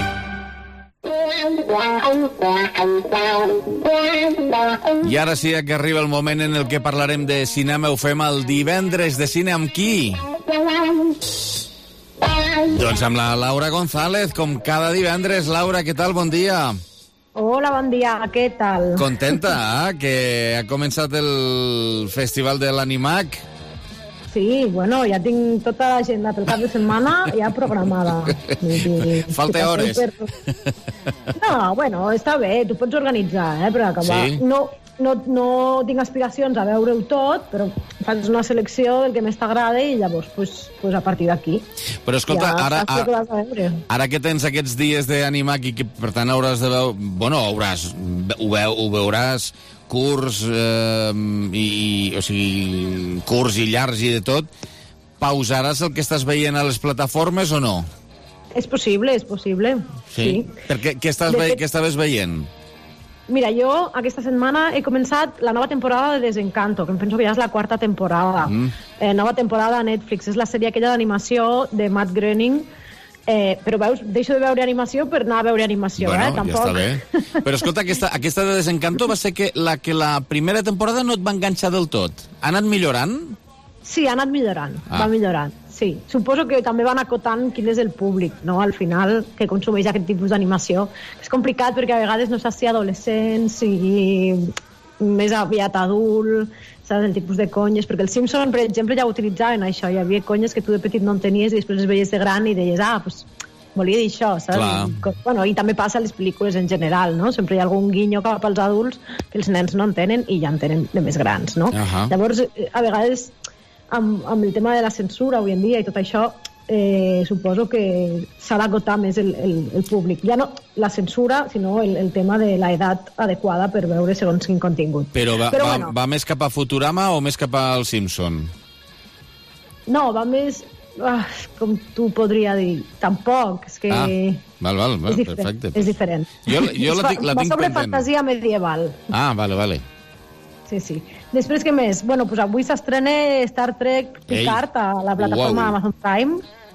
I ara sí que arriba el moment en el que parlarem de cinema. Ho fem el divendres de cine amb qui? Doncs amb la Laura González, com cada divendres. Laura, què tal? Bon dia. Hola, bon dia. Què tal? Contenta, que ha començat el Festival de l'Animac? Sí, bueno, ja tinc tota l'agenda pel cap de setmana ja programada. Falta hores. No, bueno, està bé, tu pots organitzar, per acabar. Sí. No tinc aspiracions a veure-ho tot, però fas una selecció del que més t'agrada i llavors pues a partir d'aquí. Però escolta, ja ara que tens aquests dies d'Animac i que per tant hauràs de veure... Bueno, ho veuràs curts, o sigui, curts i llargs i de tot, pausaràs el que estàs veient a les plataformes o no? És possible, és possible. Sí. Perquè què estaves veient? Mira, jo aquesta setmana he començat la nova temporada de Desencanto, que em penso que ja és la 4ª temporada. Nova temporada a Netflix. És la sèrie aquella d'animació de Matt Groening. Però veus, deixo de veure animació per anar a veure animació, bueno, tampoc. Ja està bé. Però escolta, aquesta de Desencanto va ser que la primera temporada no et va enganxar del tot. Ha anat millorant? Sí, ha anat millorant, va millorant. Sí, suposo que també van acotant quin és el públic, no?, al final, que consumeix aquest tipus d'animació. És complicat perquè a vegades no saps si adolescent, si més aviat adult, saps, el tipus de conyes, perquè els Simpson, per exemple, ja ho utilitzaven això, hi havia conyes que tu de petit no en tenies i després les veies de gran i deies, pues volia dir això, saps? Bueno, i també passa a les pel·lícules en general, no? Sempre hi ha algun guinyo cap als adults que els nens no entenen i ja entenen de més grans, no? Llavors, a vegades, amb el tema de la censura avui en dia i tot això, suposo que s'ha d'acotar més el públic. Ja no la censura, sinó el tema de l'edat adequada per veure segons quin contingut. Però va més cap a Futurama o més cap al Simpson? No, va més... com tu podria dir, tampoc, és que... Val, perfecte. És diferent. Jo la tinc va sobre pendent. fantasia medieval. Vale. Sí. Després, què més? Bueno, pues avui s'estrena Star Trek Picard a la plataforma Amazon Prime.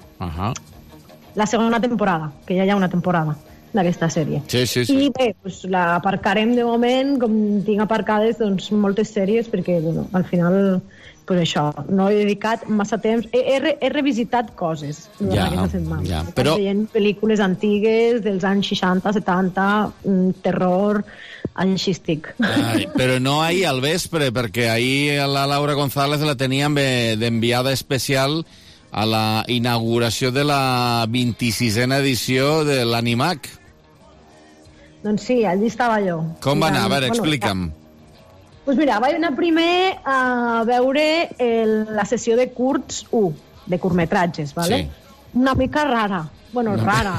La segona temporada, que ja hi ha una temporada d'aquesta sèrie. Sí. I bé, pues l'aparcarem de moment, com tinc aparcades doncs, moltes sèries, perquè bueno, al final pues això, no he dedicat massa temps, he revisitat coses durant aquesta setmana. Però... veient pel·lícules antigues dels anys 60, 70, terror, així estic. Però no ahir al vespre, perquè ahir la Laura González la teníem d'enviada especial a la inauguració de la 26a edició de l'Animac. Doncs sí, allí estava jo. Com va anar? A veure, explica'm. Doncs mira, vaig anar primer a veure la sessió de curts 1, de curtmetratges, ¿vale? Sí. Una mica rara. Bueno, rara.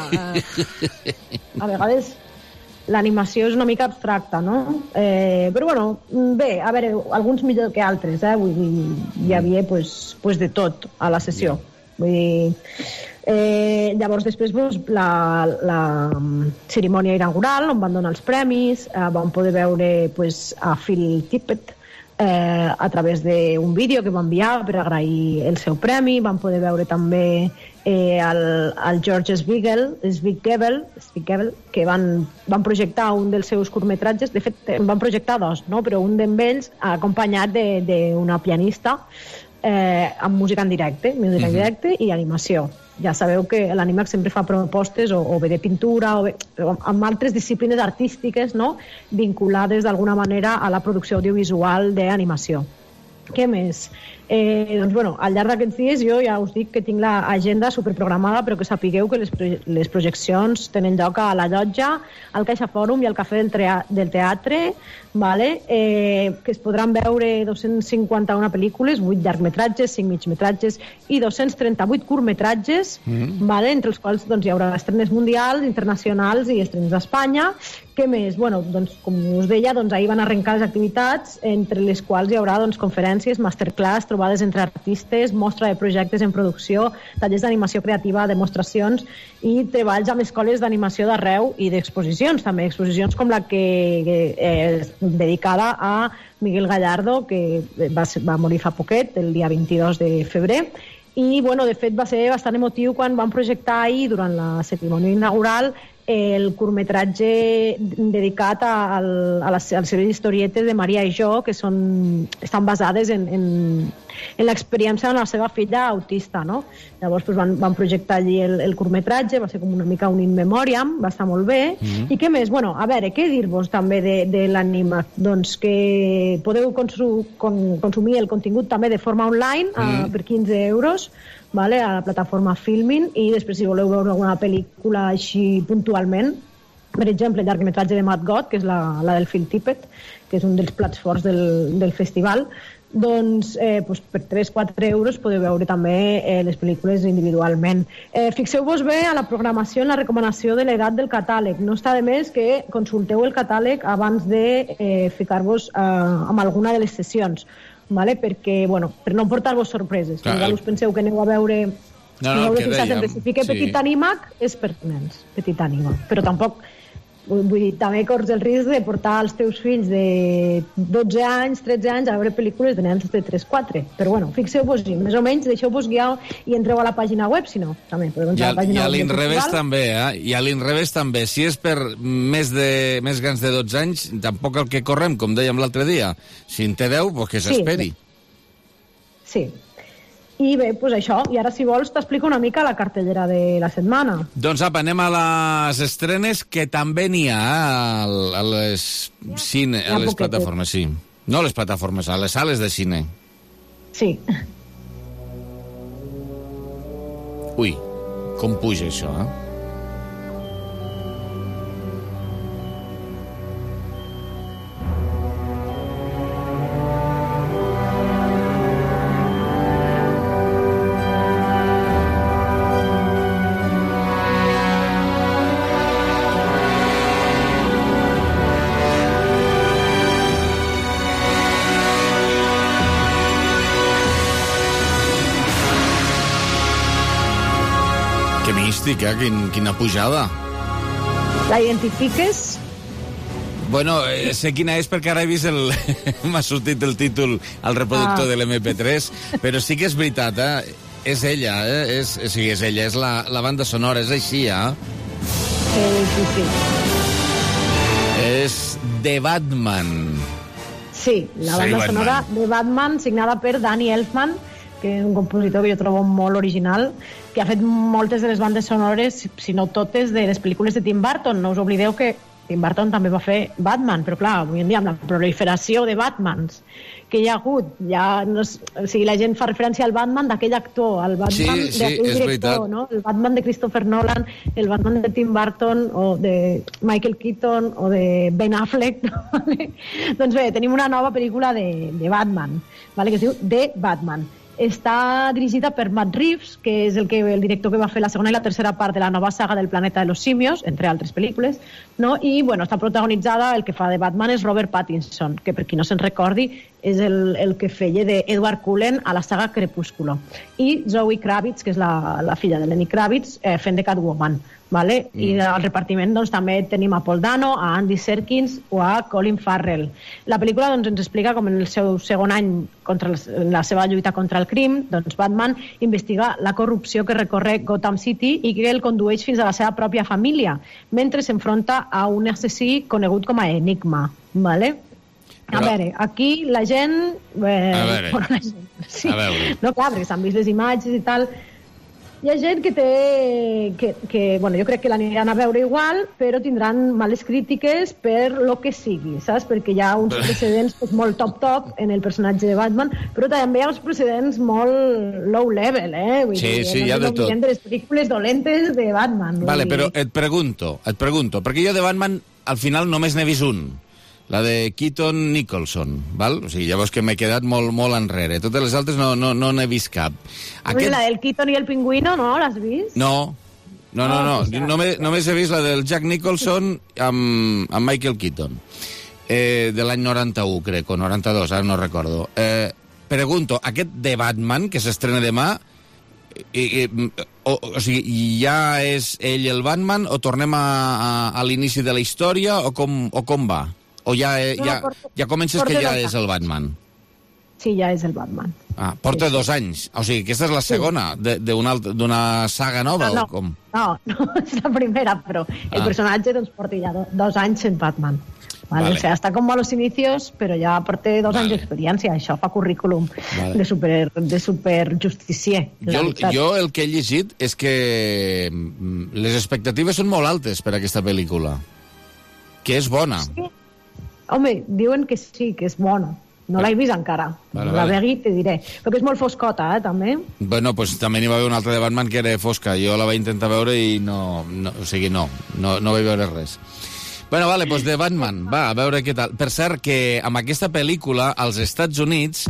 A vegades l'animació és una mica abstracta, no? Però bueno, bé, a veure, alguns millor que altres, vull dir, hi havia pues de tot a la sessió. Vull dir, llavors després la cerimònia inaugural on van donar els premis, vam poder veure a Phil Tippett a través d'un vídeo que va enviar per agrair el seu premi. Vam poder veure també el George Zwickgebel, que van projectar un dels seus curtmetratges. De fet, en van projectar dos, no? Però un d'ells acompanyat d'una pianista amb música en directe i animació. Ja sabeu que l'Animac sempre fa propostes o bé de pintura o amb altres disciplines artístiques, no? Vinculades d'alguna manera a la producció audiovisual d'animació. Què més? Doncs, bueno, al llarg d'aquests dies jo ja us dic que tinc l'agenda superprogramada, però que sapigueu que les projeccions tenen lloc a la Llotja, al Caixa Fòrum i al Cafè del Teatre, vale? Que es podran veure 251 pel·lícules, 8 llargmetratges, 5 migmetratges i 238 curtmetratges, vale? Entre els quals doncs, hi haurà estrenes mundials, internacionals i estrenes d'Espanya. Què més? Bueno, doncs, com us deia, doncs, ahir van arrencar les activitats, entre les quals hi haurà doncs, conferències, masterclass, trobades entre artistes, mostra de projectes en producció, tallers d'animació creativa, demostracions i treballs amb escoles d'animació d'arreu i d'exposicions, també exposicions com la que dedicada a Miguel Gallardo, que va morir fa poquet, el dia 22 de febrer. I, bueno, de fet, va ser bastant emotiu quan van projectar ahir, durant la cerimònia inaugural, el curtmetratge dedicat a les sèries d'historietes de Maria i jo, que estan basades en l'experiència de la seva filla autista, no? Llavors van projectar allí el curtmetratge, va ser com una mica un in memoriam, va estar molt bé. I què més? Bueno, a veure, què dir-vos també de l'Animac? Doncs que podeu consumir el contingut també de forma online per 15 euros, vale, a la plataforma Filmin, i després si voleu veure alguna pel·lícula així puntualment, per exemple el llargmetratge de Mad God, que és la del Phil Tippett, que és un dels plats forts del festival, doncs per 3-4 euros podeu veure també les pel·lícules individualment. Fixeu-vos bé a la programació, en la recomanació de l'edat del catàleg. No està de més que consulteu el catàleg abans de ficar-vos amb alguna de les sessions, vale? Perquè, bueno, per no portar-vos sorpreses. Si us penseu que aneu a veure... Si fiqueu Petit Animac, és per nens, Petit Animac. Però tampoc... Vull dir, també corres el risc de portar els teus fills de 12 anys, 13 anys a veure pel·lícules de nens de 3-4. Però bueno, fixeu-vos-hi, més o menys, deixeu-vos guiar i entreu a la pàgina web, si no, també podeu entrar a la pàgina web. I a l'inrevés també, I a l'inrevés també. Si és per més grans de 12 anys, tampoc el que correm, com dèiem l'altre dia. Si en té 10, doncs que s'esperi. Sí. I bé, doncs això. I ara, si vols, t'explico una mica la cartellera de la setmana. Doncs apa, anem a les estrenes, que també n'hi ha a les plataformes, sí. No a les plataformes, a les sales de cine. Sí. Ui, com puja això, Quina pujada. La identifiques? Bueno, sé quina és perquè ara he vist m'ha sortit el títol al reproductor de l'MP3, però sí que és veritat, és ella, sí, és ella, és la banda sonora, és així, Sí. És The Batman. Sí, la banda sonora de Batman, signada per Danny Elfman, que és un compositor que jo trobo molt original, que ha fet moltes de les bandes sonores, si no totes, de les pel·lícules de Tim Burton. No us oblideu que Tim Burton també va fer Batman, però clar, avui en dia amb la proliferació de Batmans que hi ha hagut, la gent fa referència al Batman d'aquell actor, al Batman d'aquell director, no? El Batman de Christopher Nolan, el Batman de Tim Burton o de Michael Keaton o de Ben Affleck, ¿vale? Doncs bé, tenim una nova pel·lícula de Batman, ¿vale? Que es diu The Batman. Està dirigida per Matt Reeves, que és el director que va fer la segona i la tercera part de la nova saga del Planeta de los Simios, entre altres pel·lícules, no? I està protagonitzada, el que fa de Batman és Robert Pattinson, que per qui no se'n recordi és el que feia d'Edward Cullen a la saga Crepúsculo, i Zoe Kravitz, que és la filla de Lenny Kravitz, fent de Catwoman, ¿vale? I al repartiment també tenim a Paul Dano, a Andy Serkins o a Colin Farrell. La pel·lícula ens explica com en el seu segon any contra la seva lluita contra el crim, Batman investiga la corrupció que recorre Gotham City i que el condueix fins a la seva pròpia família, mentre s'enfronta a un assassí conegut com a Enigma, ¿vale? A veure, aquí la gent... A veure. No, clar, perquè s'han vist les imatges i tal. Hi ha gent que jo crec que l'aniran a veure igual, però tindran males crítiques per lo que sigui, saps? Perquè hi ha uns precedents molt top en el personatge de Batman, però també hi ha uns precedents molt low level, Sí, hi ha de tot. De les pel·lícules dolentes de Batman. Vale, però et pregunto, perquè jo de Batman al final només n'he vist un, la de Keaton Nicholson, val? O sigui, llavors que m'he quedat molt enrere. Totes les altres no n'he vist cap. La del Keaton i el pingüino, no? L'has vist? No. Només he vist la del Jack Nicholson amb Michael Keaton, de l'any 91, crec, o 92, ara no recordo. Pregunto, aquest de Batman, que s'estrena demà, o sigui, ja és ell el Batman, o tornem a l'inici de la història, o com va? O ja comences que ja és el Batman? Sí, ja és el Batman. Porta 2 anys. O sigui, aquesta és la segona d'una saga nova, o com? No, és la primera, però el personatge porta ja 2 anys sent Batman. Vale. O sigui, està com a los inicios, però ja porta 2 anys d'experiència. Això fa currículum de super justicier. Jo el que he llegit és que les expectatives són molt altes per a aquesta pel·lícula. Que és bona. Sí. Home, diuen que sí, que és bona. No l'he vist encara. La vegui te diré. Però que és molt foscota, també. Bueno, pues també n'hi va haver una altra de Batman que era fosca. Jo la vaig intentar veure i no vaig veure res. Bueno, vale, pues de Batman. Va, a veure què tal. Per cert, que amb aquesta pel·lícula, als Estats Units,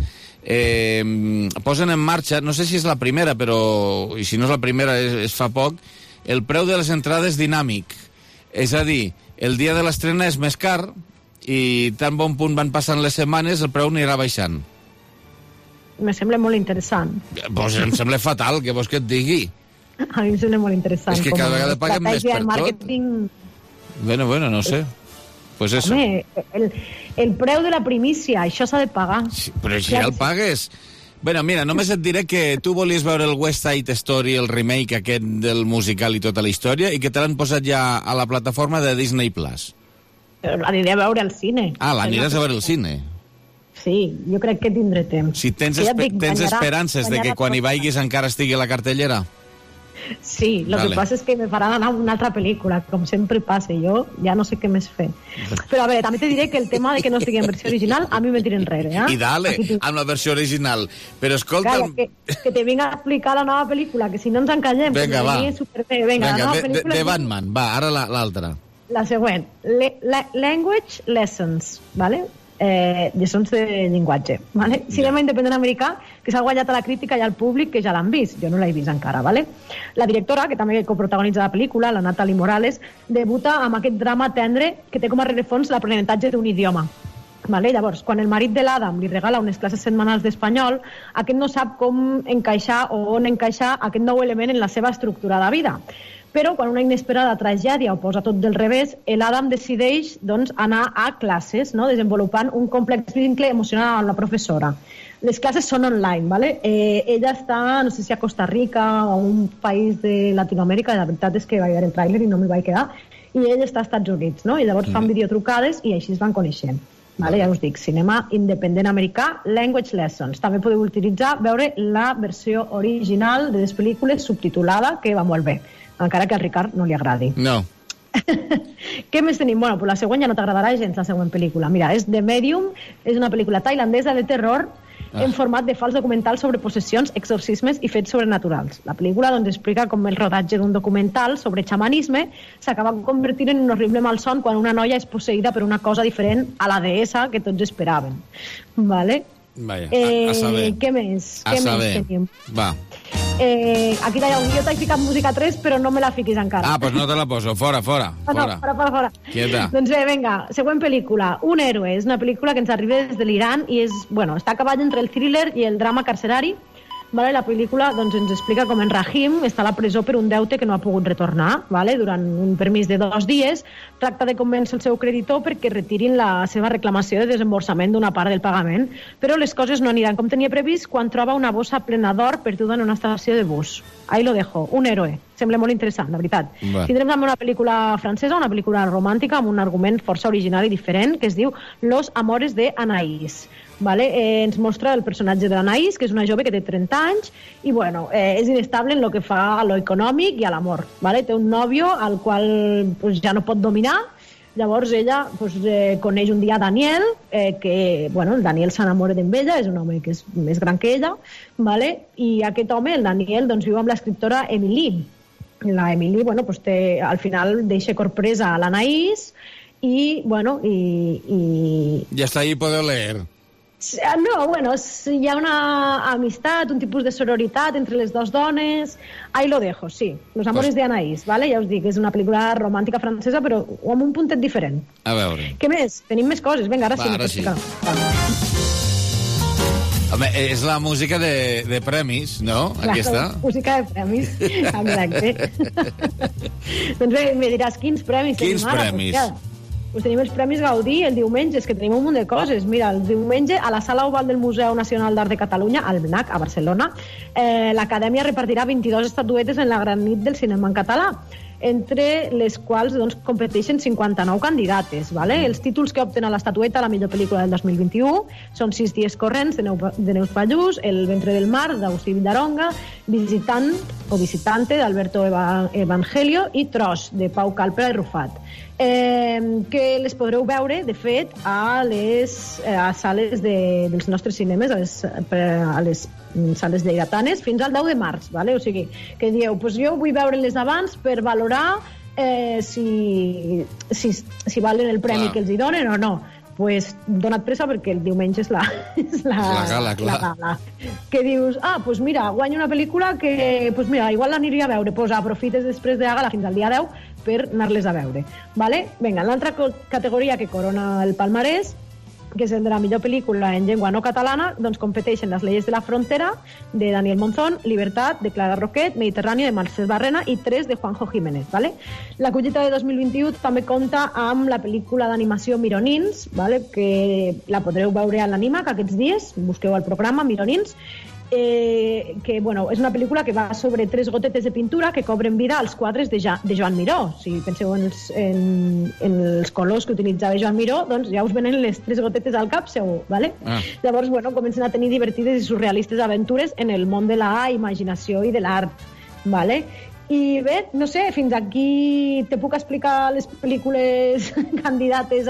posen en marxa, no sé si és la primera, però, i si no és la primera, és fa poc, el preu de les entrades dinàmic. És a dir, el dia de l'estrena és més car, i tan bon punt van passant les setmanes, el preu anirà baixant. Me sembla molt interessant. Pues em sembla fatal, que vols que et digui. A mi em sembla molt interessant. És que cada vegada paguen més per tot. Bueno, no sé. Pues eso. Home, el preu de la primícia, això s'ha de pagar. Sí, però si ja el pagues... Bueno, mira, només et diré que tu volies veure el West Side Story, el remake aquest del musical i tota la història, i que te l'han posat ja a la plataforma de Disney+. L'aniré a veure al cine. L'aniràs a veure al cine? Sí, jo crec que tindré temps. Si tens esperances de que quan hi vagis encara estigui a la cartellera? Sí, el que passa és que me faran anar a una altra pel·lícula, com sempre passa, jo ja no sé què més fer. Però a veure, també te diré que el tema de que no estigui en versió original a mi me tira enrere, I dale, amb la versió original. Però escolta... Que te vinga a explicar la nova pel·lícula, que si no ens encallem... Vinga, va. De Batman, va, ara l'altra. La següent, Language Lessons, ¿vale? Lliçons de llenguatge, ¿vale? Cinema independent americà que s'ha guanyat a la crítica i al públic que ja l'han vist, jo no l'he vist encara, ¿vale? La directora, que també coprotagonitza la pel·lícula, la Natalie Morales, debuta amb aquest drama tendre que té com a rerefons l'aprenentatge d'un idioma. Vale? Llavors, quan el marit de l'Adam li regala unes classes setmanals d'espanyol, aquest no sap com encaixar o on encaixar aquest nou element en la seva estructura de vida. Però quan una inesperada tragèdia ho posa tot del revés, l'Adam decideix anar a classes, desenvolupant un complex vincle emocional amb la professora. Les classes són online, ¿vale? Ella està, no sé si a Costa Rica o a un país de Latinoamèrica, la veritat és que vaig veure el tràiler i no m'hi vaig quedar, i ell està als Estats Units, no? I llavors fan videotrucades i així es van coneixent. Vale, ja us dic, cinema independent americà, Language Lessons. També podeu veure la versió original de les pel·lícules subtitulada, que va molt bé, encara que al Ricard no li agradi. No. Què més tenim? Bueno, pues la següent ja no t'agradarà gens, la següent pel·lícula. Mira, és The Medium, és una pel·lícula tailandesa de terror en format de fals documental sobre possessions, exorcismes i fets sobrenaturals. La pel·lícula doncs, explica com el rodatge d'un documental sobre xamanisme s'acaba convertint en un horrible malson quan una noia és posseïda per una cosa diferent a la deessa que tots esperaven. Vale? Vaja, a saber. Què més? A saber. Tenim? Va. Aquí deia, jo t'he ficat música 3, però no me la fiquis encara. Ah, pues no te la poso. Fora. Fora. Quieta. Doncs bé, vinga, següent pel·lícula. Un héroe. És una pel·lícula que ens arriba des de l'Iran i és, bueno, està a cavall entre el thriller i el drama carcerari. Vale, la pel·lícula doncs, ens explica com en Rahim està a la presó per un deute que no ha pogut retornar, vale? Durant un permís de 2 dies. Tracta de convèncer el seu creditor perquè retirin la seva reclamació de desemborsament d'una part del pagament, però les coses no aniran com tenia previst quan troba una bossa plena d'or perduda en una estació de bus. Ahí lo dejo, un héroe. Sembla molt interessant, la veritat. Tindrem també una pel·lícula francesa, una pel·lícula romàntica amb un argument força original i diferent que es diu Los amores de Anaïs. Vale? Ens mostra el personatge de l'Anaïs, que és una jove que té 30 anys i bueno, és inestable en el que fa a lo econòmic i a l'amor. Vale? Té un nòvio al qual pues, ja no pot dominar. Llavors ella pues, coneix un dia Daniel, que bueno, el Daniel s'enamora d'ella, és un home que és més gran que ella, vale? I aquest home, el Daniel, doncs, viu amb l'escriptora Emily. La Emily, bueno, pues, al final deixa corpresa a l'Anaïs i, bueno, i... I hasta ahí podeu leer. No, bueno, hi ha una amistat, un tipus de sororitat entre les dues dones. Ahí lo dejo, sí. Los amores de Anaïs, ¿vale? Ja us dic, és una pel·lícula romàntica francesa, però amb un puntet diferent. A veure. Què més? Tenim més coses. Vinga, ara sí. Ara sí. Home, és la música de premis, no? Aquesta? La música de premis, exacte. Doncs bé, me diràs, quins premis tenim ara? Quins premis? Pues tenim els Premis Gaudí el diumenge, és que tenim un munt de coses. Mira, el diumenge a la Sala Oval del Museu Nacional d'Art de Catalunya, al BNAC, a Barcelona, l'Acadèmia repartirà 22 estatuetes en la Gran Nit del Cinema en Català, entre les quals doncs, competeixen 59 candidates. Vale? Els títols que opten a l'estatueta a la millor pel·lícula del 2021 són 6 dies corrents de Neus Pallús, El ventre del mar d'Agustí Villaronga, Visitant o Visitante d'Alberto Evangelio i Tros de Pau Calpera i Rufat. Que les podreu veure, de fet, a les sales dels nostres cinemes, a les sales lleidatanes, fins al 10 de març, vale? O sigui, que dieu, pues jo vull veure-les abans per valorar si valen el premi que els hi donen o no. Pues dona't pressa perquè el diumenge és la gala, clar. La gala. Que dius, pues mira, guanyo una pel·lícula que, pues mira, igual l'aniria a veure, pues aprofites després de la gala fins al dia 10 per anar-les a veure. Vale? Vinga, l'altra categoria que corona el palmarès, que és el de la millor pel·lícula en llengua no catalana, doncs competeixen Les leyes de la frontera, de Daniel Monzón, Libertad, de Clara Roquet, Mediterráneo, de Marcel Barrena i 3 de Juanjo Jiménez. Vale? La collita de 2021 també compta amb la pel·lícula d'animació Mironins, vale? Que la podreu veure a l'Animac aquests dies, busqueu el programa Mironins, que bueno, és una pel·lícula que va sobre 3 gotetes de pintura que cobren vida als quadres de Joan Miró. Si penseu en els colors que utilitzava Joan Miró, doncs ja us venen les 3 gotetes al cap, segur, ¿vale? Llavors, bueno, comencen a tenir divertides i surrealistes aventures en el món de la imaginació i de l'art, ¿vale? I bé, no sé, fins aquí te puc explicar les pel·lícules candidates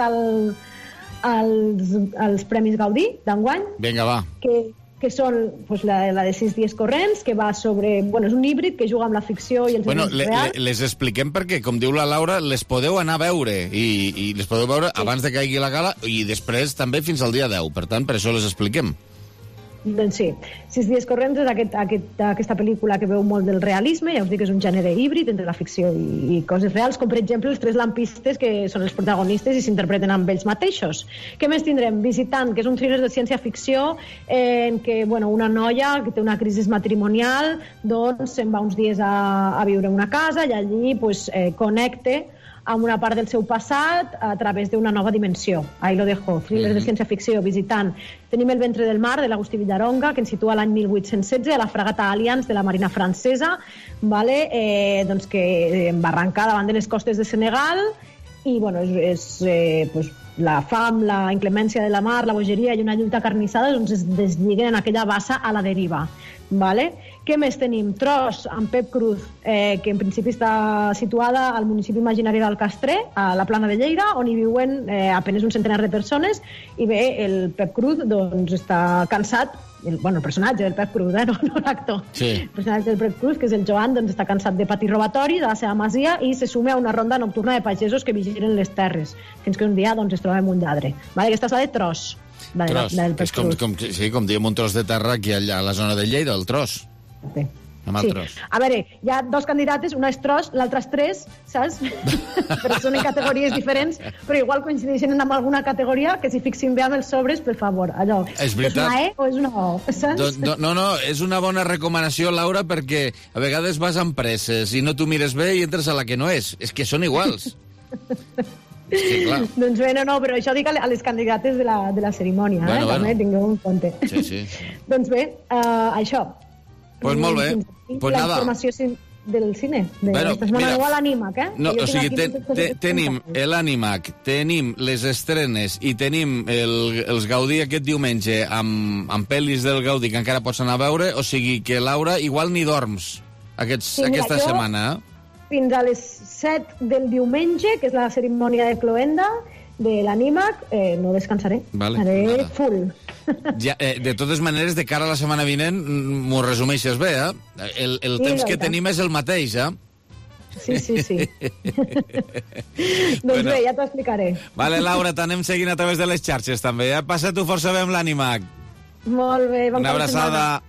als Premis Gaudí d'enguany. Vinga, va. Que són pues, la de 6 dies corrents, que va sobre... Bueno, és un híbrid que juga amb la ficció i els elements reals. Les expliquem perquè, com diu la Laura, les podeu anar a veure i les podeu veure abans de que caigui la gala i després també fins al dia 10. Per tant, per això les expliquem. Doncs sí, 6 dies corrents és aquesta pel·lícula que veu molt del realisme, ja us dic que és un gènere híbrid entre la ficció i coses reals, com per exemple els 3 lampistes que són els protagonistes i s'interpreten amb ells mateixos. Què més tindrem? Visitant, que és un thriller de ciència-ficció en què bueno, una noia que té una crisi matrimonial doncs se'n va uns dies a viure a una casa i allí pues, connecte amb una part del seu passat a través d'una nova dimensió. Ahí lo dejo. Thrillers de ciència-ficció, Visitant. Tenim El ventre del mar, de l'Agustí Villaronga, que ens situa l'any 1816 a la fragata Alliance de la Marina Francesa, vale? Doncs que va arrencar davant de les costes de Senegal i bueno, pues, la fam, la inclemència de la mar, la bogeria i una lluita carnissada doncs es deslliguen en aquella bassa a la deriva. Vale? Què més tenim? Tros, amb Pep Cruz, que en principi està situada al municipi imaginari del Castrer, a la Plana de Lleida, on hi viuen apenas un centenar de persones, i bé, el Pep Cruz doncs, està cansat, el personatge del Pep Cruz, no l'actor. Sí. El personatge del Pep Cruz, que és el Joan, doncs, està cansat de patir robatori de la seva masia i se suma a una ronda nocturna de pagesos que vigilen les terres, fins que un dia doncs, es troba amb un lladre. Vale? Aquesta és la de Tros. És com diem un tros de terra aquí a la zona de Lleida, el Tros. Sí. Amb el Tros. A veure, hi ha dos candidates, una és Tros, l'altra és Tres, saps? Però són en categories diferents, però igual coincideixen en alguna categoria, que s'hi fixin bé amb els sobres, per favor. Allò, és una E o és una O, saps? No, és una bona recomanació, Laura, perquè a vegades vas amb presses i no t'ho mires bé i entres a la que no és. És que són iguals. Sí, doncs bé, no, però això dic a les candidates de la cerimònia, també tingueu en compte. Sí. Doncs bé, això. Pues molt bé. Pues la nada. Informació del cine. Igual l'Animac, No, o sigui, tenim l'Animac, tenim les estrenes i tenim els Gaudí aquest diumenge amb pel·lis del Gaudí que encara pots anar a veure, o sigui que, Laura, igual ni dorms aquesta setmana, fins a les 7 del diumenge, que és la cerimònia de cloenda de l'Animac, no descansaré. Estaré full. De totes maneres, de cara a la setmana vinent, m'ho resumeixes bé, El temps que tenim és el mateix, Sí. Doncs bé, ja t'ho explicaré. Vale, Laura, t'anem seguint a través de les xarxes, també. Passa-t'ho força bé amb l'Animac. Molt bé, una abraçada.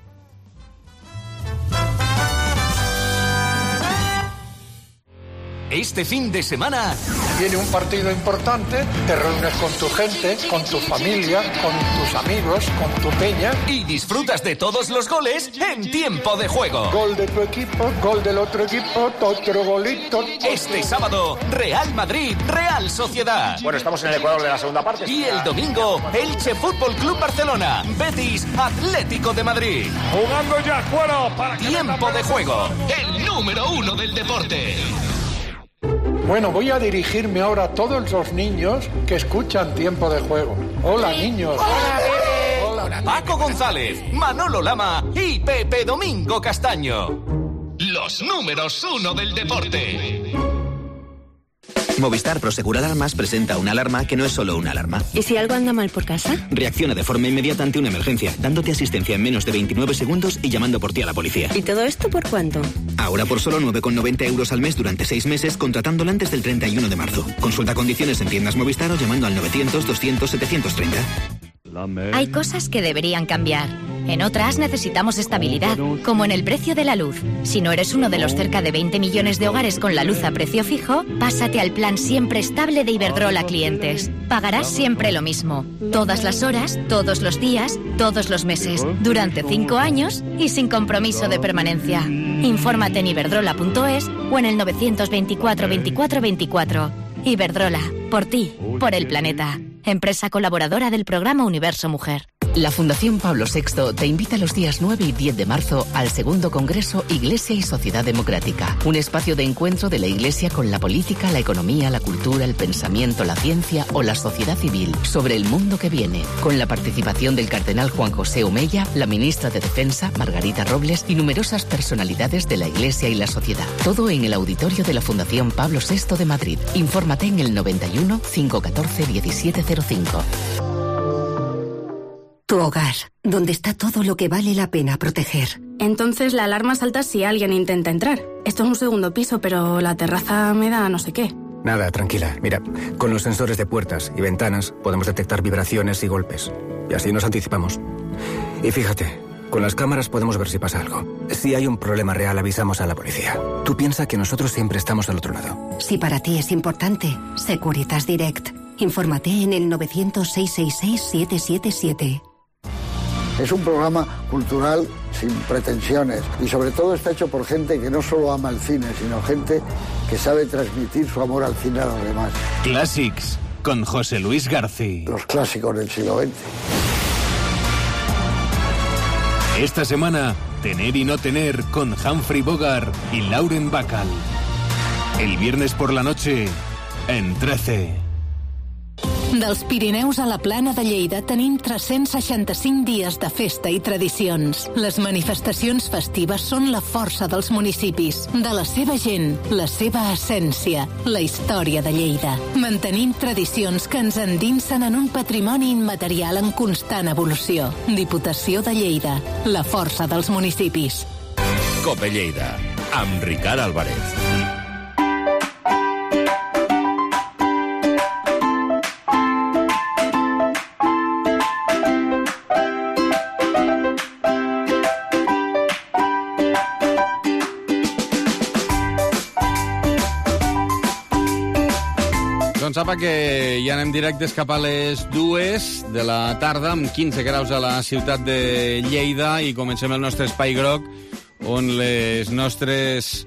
Este fin de semana viene un partido importante, te reúnes con tu gente, con tu familia, con tus amigos, con tu peña y disfrutas de todos los goles en tiempo de juego. Gol de tu equipo, gol del otro equipo, otro golito. Este sábado, Real Madrid, Real Sociedad. Bueno, estamos en el Ecuador de la segunda parte. Y el domingo, Elche Fútbol Club Barcelona, Betis, Atlético de Madrid. Jugando ya fuera para tiempo de juego, el número 1 del deporte. Bueno, voy a dirigirme ahora a todos los niños que escuchan Tiempo de Juego. Hola, niños. Hola, Paco González, Manolo Lama y Pepe Domingo Castaño. Los números 1 del deporte. Movistar Prosegur Alarmas presenta una alarma que no es solo una alarma. ¿Y si algo anda mal por casa? Reacciona de forma inmediata ante una emergencia, dándote asistencia en menos de 29 segundos y llamando por ti a la policía. ¿Y todo esto por cuánto? Ahora por solo 9,90 euros al mes durante 6 meses, contratándola antes del 31 de marzo. Consulta condiciones en tiendas Movistar o llamando al 900-200-730. Hay cosas que deberían cambiar. En otras necesitamos estabilidad, como en el precio de la luz. Si no eres uno de los cerca de 20 millones de hogares con la luz a precio fijo, pásate al plan siempre estable de Iberdrola Clientes. Pagarás siempre lo mismo, todas las horas, todos los días, todos los meses, durante 5 años y sin compromiso de permanencia. Infórmate en iberdrola.es o en el 924 24 24. Iberdrola, por ti, por el planeta. Empresa colaboradora del programa Universo Mujer. La Fundación Pablo VI te invita los días 9 y 10 de marzo al segundo Congreso Iglesia y Sociedad Democrática, un espacio de encuentro de la Iglesia con la política, la economía, la cultura, el pensamiento, la ciencia o la sociedad civil sobre el mundo que viene, con la participación del cardenal Juan José Omeya, la ministra de Defensa, Margarita Robles, y numerosas personalidades de la Iglesia y la sociedad. Todo en el auditorio de la Fundación Pablo VI de Madrid. Infórmate en el 91 514 1705. Tu hogar, donde está todo lo que vale la pena proteger. Entonces la alarma salta si alguien intenta entrar. Esto es un segundo piso, pero la terraza me da no sé qué. Nada, tranquila. Mira, con los sensores de puertas y ventanas podemos detectar vibraciones y golpes. Y así nos anticipamos. Y fíjate, con las cámaras podemos ver si pasa algo. Si hay un problema real, avisamos a la policía. Tú piensa que nosotros siempre estamos al otro lado. Si para ti es importante, Securitas Direct. Infórmate en el 900-666-777. Es un programa cultural sin pretensiones y sobre todo está hecho por gente que no solo ama el cine, sino gente que sabe transmitir su amor al cine a los demás. Classics, con José Luis García. Los clásicos del siglo XX. Esta semana, Tener y no tener con Humphrey Bogart y Lauren Bacall. El viernes por la noche, en 13. Dels Pirineus a la Plana de Lleida tenim 365 dies de festa i tradicions. Les manifestacions festives són la força dels municipis, de la seva gent, la seva essència, la història de Lleida. Mantenim tradicions que ens endinsen en un patrimoni immaterial en constant evolució. Diputació de Lleida, la força dels municipis. Cope Lleida, amb Ricard Álvarez. Doncs sapa que ja anem directes cap a les 2 de la tarda, amb 15 graus a la ciutat de Lleida, i comencem el nostre espai groc, on les nostres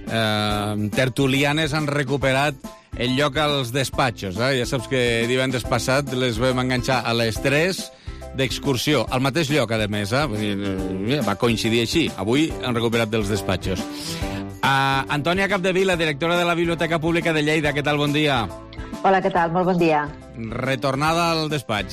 tertulianes han recuperat el lloc als despatxos. Ja saps que divendres passat les vam enganxar a les 3 d'excursió, al mateix lloc, a més. Va coincidir així. Avui han recuperat dels despatxos. Antònia Capdevila, directora de la Biblioteca Pública de Lleida, què tal? Bon dia. Hola, què tal? Molt bon dia. Retornada al despatx,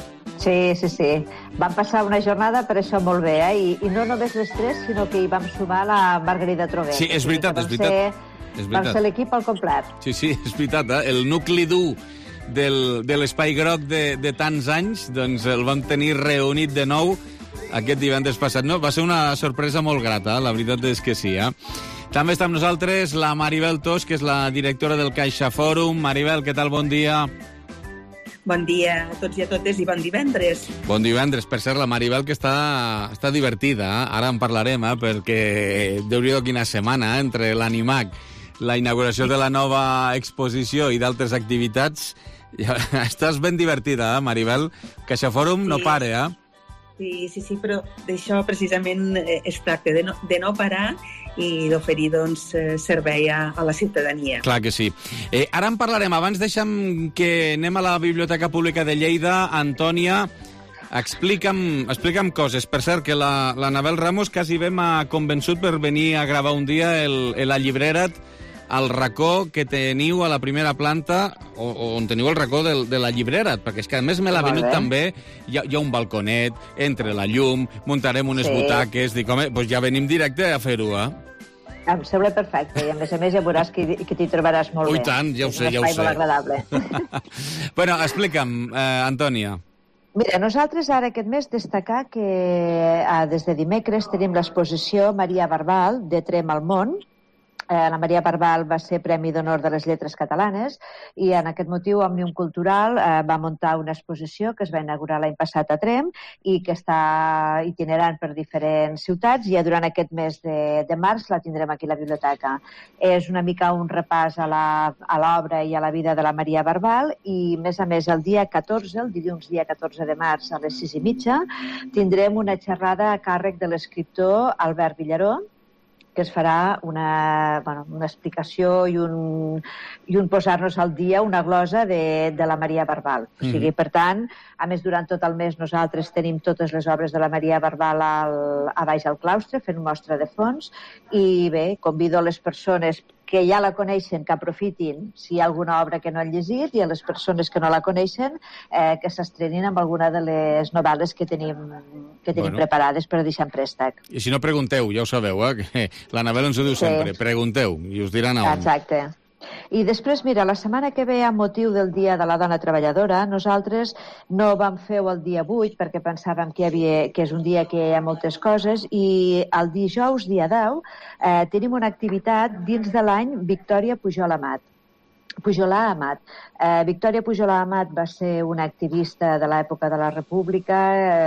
Sí. Vam passar una jornada, per això molt bé, I no només les 3, sinó que hi vam sumar la Margarida Troguer. Sí, és veritat, és veritat. Vam ser l'equip al complet. Sí, és veritat, El nucli dur de l'espai groc de tants anys, doncs el vam tenir reunit de nou aquest divendres passat. No, va ser una sorpresa molt grata, la veritat és que sí, També està amb nosaltres la Maribel Tos, que és la directora del Caixa Fòrum. Maribel, què tal? Bon dia. Bon dia a tots i a totes i bon divendres. Bon divendres. Per cert, la Maribel, que està divertida. Ara en parlarem, perquè Déu-n'hi-do quina setmana, entre l'Animac, la inauguració de la nova exposició i d'altres activitats. Estàs ben divertida, Maribel? Caixa Fòrum no para, Sí, però d'això precisament es tracta, de no parar i d'oferir servei a la ciutadania. Clar que sí. Ara en parlarem. Abans deixa'm que anem a la Biblioteca Pública de Lleida. Antònia, explica'm coses. Per cert, que l'Anabel Ramos quasi bé m'ha convençut per venir a gravar un dia la llibrera al racó que teniu a la primera planta, on teniu el racó de la llibrera, perquè és que a més me l'ha venut també, hi ha un balconet, entre la llum, muntarem unes butaques, dic, home, doncs ja venim directe a fer-ho, Em sembla perfecte, i a més ja veuràs que t'hi trobaràs molt bé. Ui, tant, ja ho sé. És un espai molt agradable. Bueno, explica'm, Antònia. Mira, nosaltres ara aquest mes destacar que des de dimecres tenim l'exposició Maria Barbal, de Trem al món. La Maria Barbal va ser Premi d'Honor de les Lletres Catalanes i en aquest motiu Òmnium Cultural va muntar una exposició que es va inaugurar l'any passat a Trem i que està itinerant per diferents ciutats, i durant aquest mes de març la tindrem aquí a la biblioteca. És una mica un repàs a l'obra i a la vida de la Maria Barbal, i a més el dia 14, el dilluns dia 14 de març a les 6:30, tindrem una xerrada a càrrec de l'escriptor Albert Villaró, que es farà una explicació i un posar-nos al dia, una glosa de la Maria Barbal. O sigui, per tant, a més, durant tot el mes nosaltres tenim totes les obres de la Maria Barbal a baix al claustre, fent mostra de fons, i bé, convido les persones que ja la coneixen que aprofitin si hi ha alguna obra que no han llegit, i a les persones que no la coneixen que s'estrenin amb alguna de les novel·les que tenim preparades per deixar en préstec. I si no, pregunteu, ja ho sabeu, que l'Anabel ens ho diu sempre, pregunteu i us diran on. Exacte. I després, mira, la setmana que ve, a motiu del Dia de la Dona Treballadora, nosaltres no vam fer-ho el dia 8 perquè pensàvem que és un dia que hi ha moltes coses, i el dijous, dia 10, tenim una activitat dins de l'any Victòria Pujol Amat. Victòria Pujolà Amat va ser una activista de l'època de la República,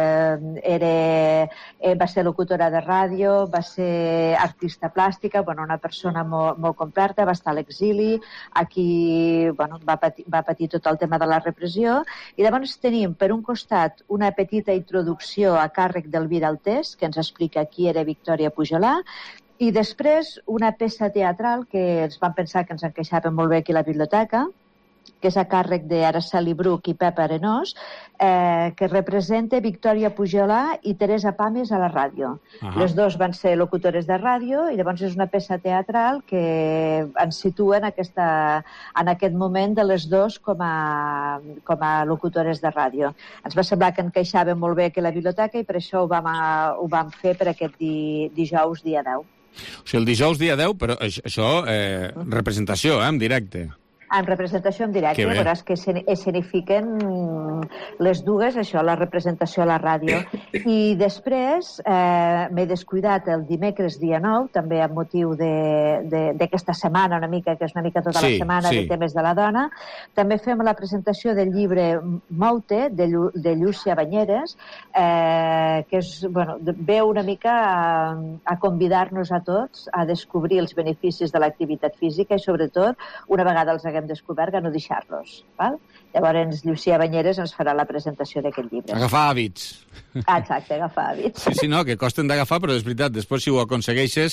va ser locutora de ràdio, va ser artista plàstica, una persona molt completa, va estar a l'exili, aquí va patir tot el tema de la repressió, i llavors tenim per un costat una petita introducció a càrrec d'Elvira Altés, que ens explica qui era Victòria Pujolà, i després una peça teatral que ens vam pensar que ens encaixava molt bé aquí a la biblioteca, que és a càrrec d'Araceli Bruch i Pep Arenós, que representa Victòria Pujolà i Teresa Pames a la ràdio. Les dos van ser locutores de ràdio i llavors és una peça teatral que ens situa en aquest moment de les dos com a locutores de ràdio. Ens va semblar que encaixava molt bé aquí a la biblioteca i per això ho vam fer per aquest dijous dia 10. O sigui, el dijous dia 10, però això, representació, en directe. En representació en directe, veuràs que escenifiquen les dues, això, la representació a la ràdio. I després m'he descuidat el dimecres dia 9, també amb motiu d'aquesta setmana una mica, que és una mica tota la setmana de temes de la dona. També fem la presentació del llibre Moute, de Llúcia Banyeres, que ve una mica a convidar-nos a tots a descobrir els beneficis de l'activitat física i, sobretot, una vegada els haguem descobert, que no deixar-los. Llavors, Llucia Banyeres ens farà la presentació d'aquest llibre. Agafar hàbits. Exacte, agafar hàbits. Sí, no, que costen d'agafar, però és veritat, després si ho aconsegueixes,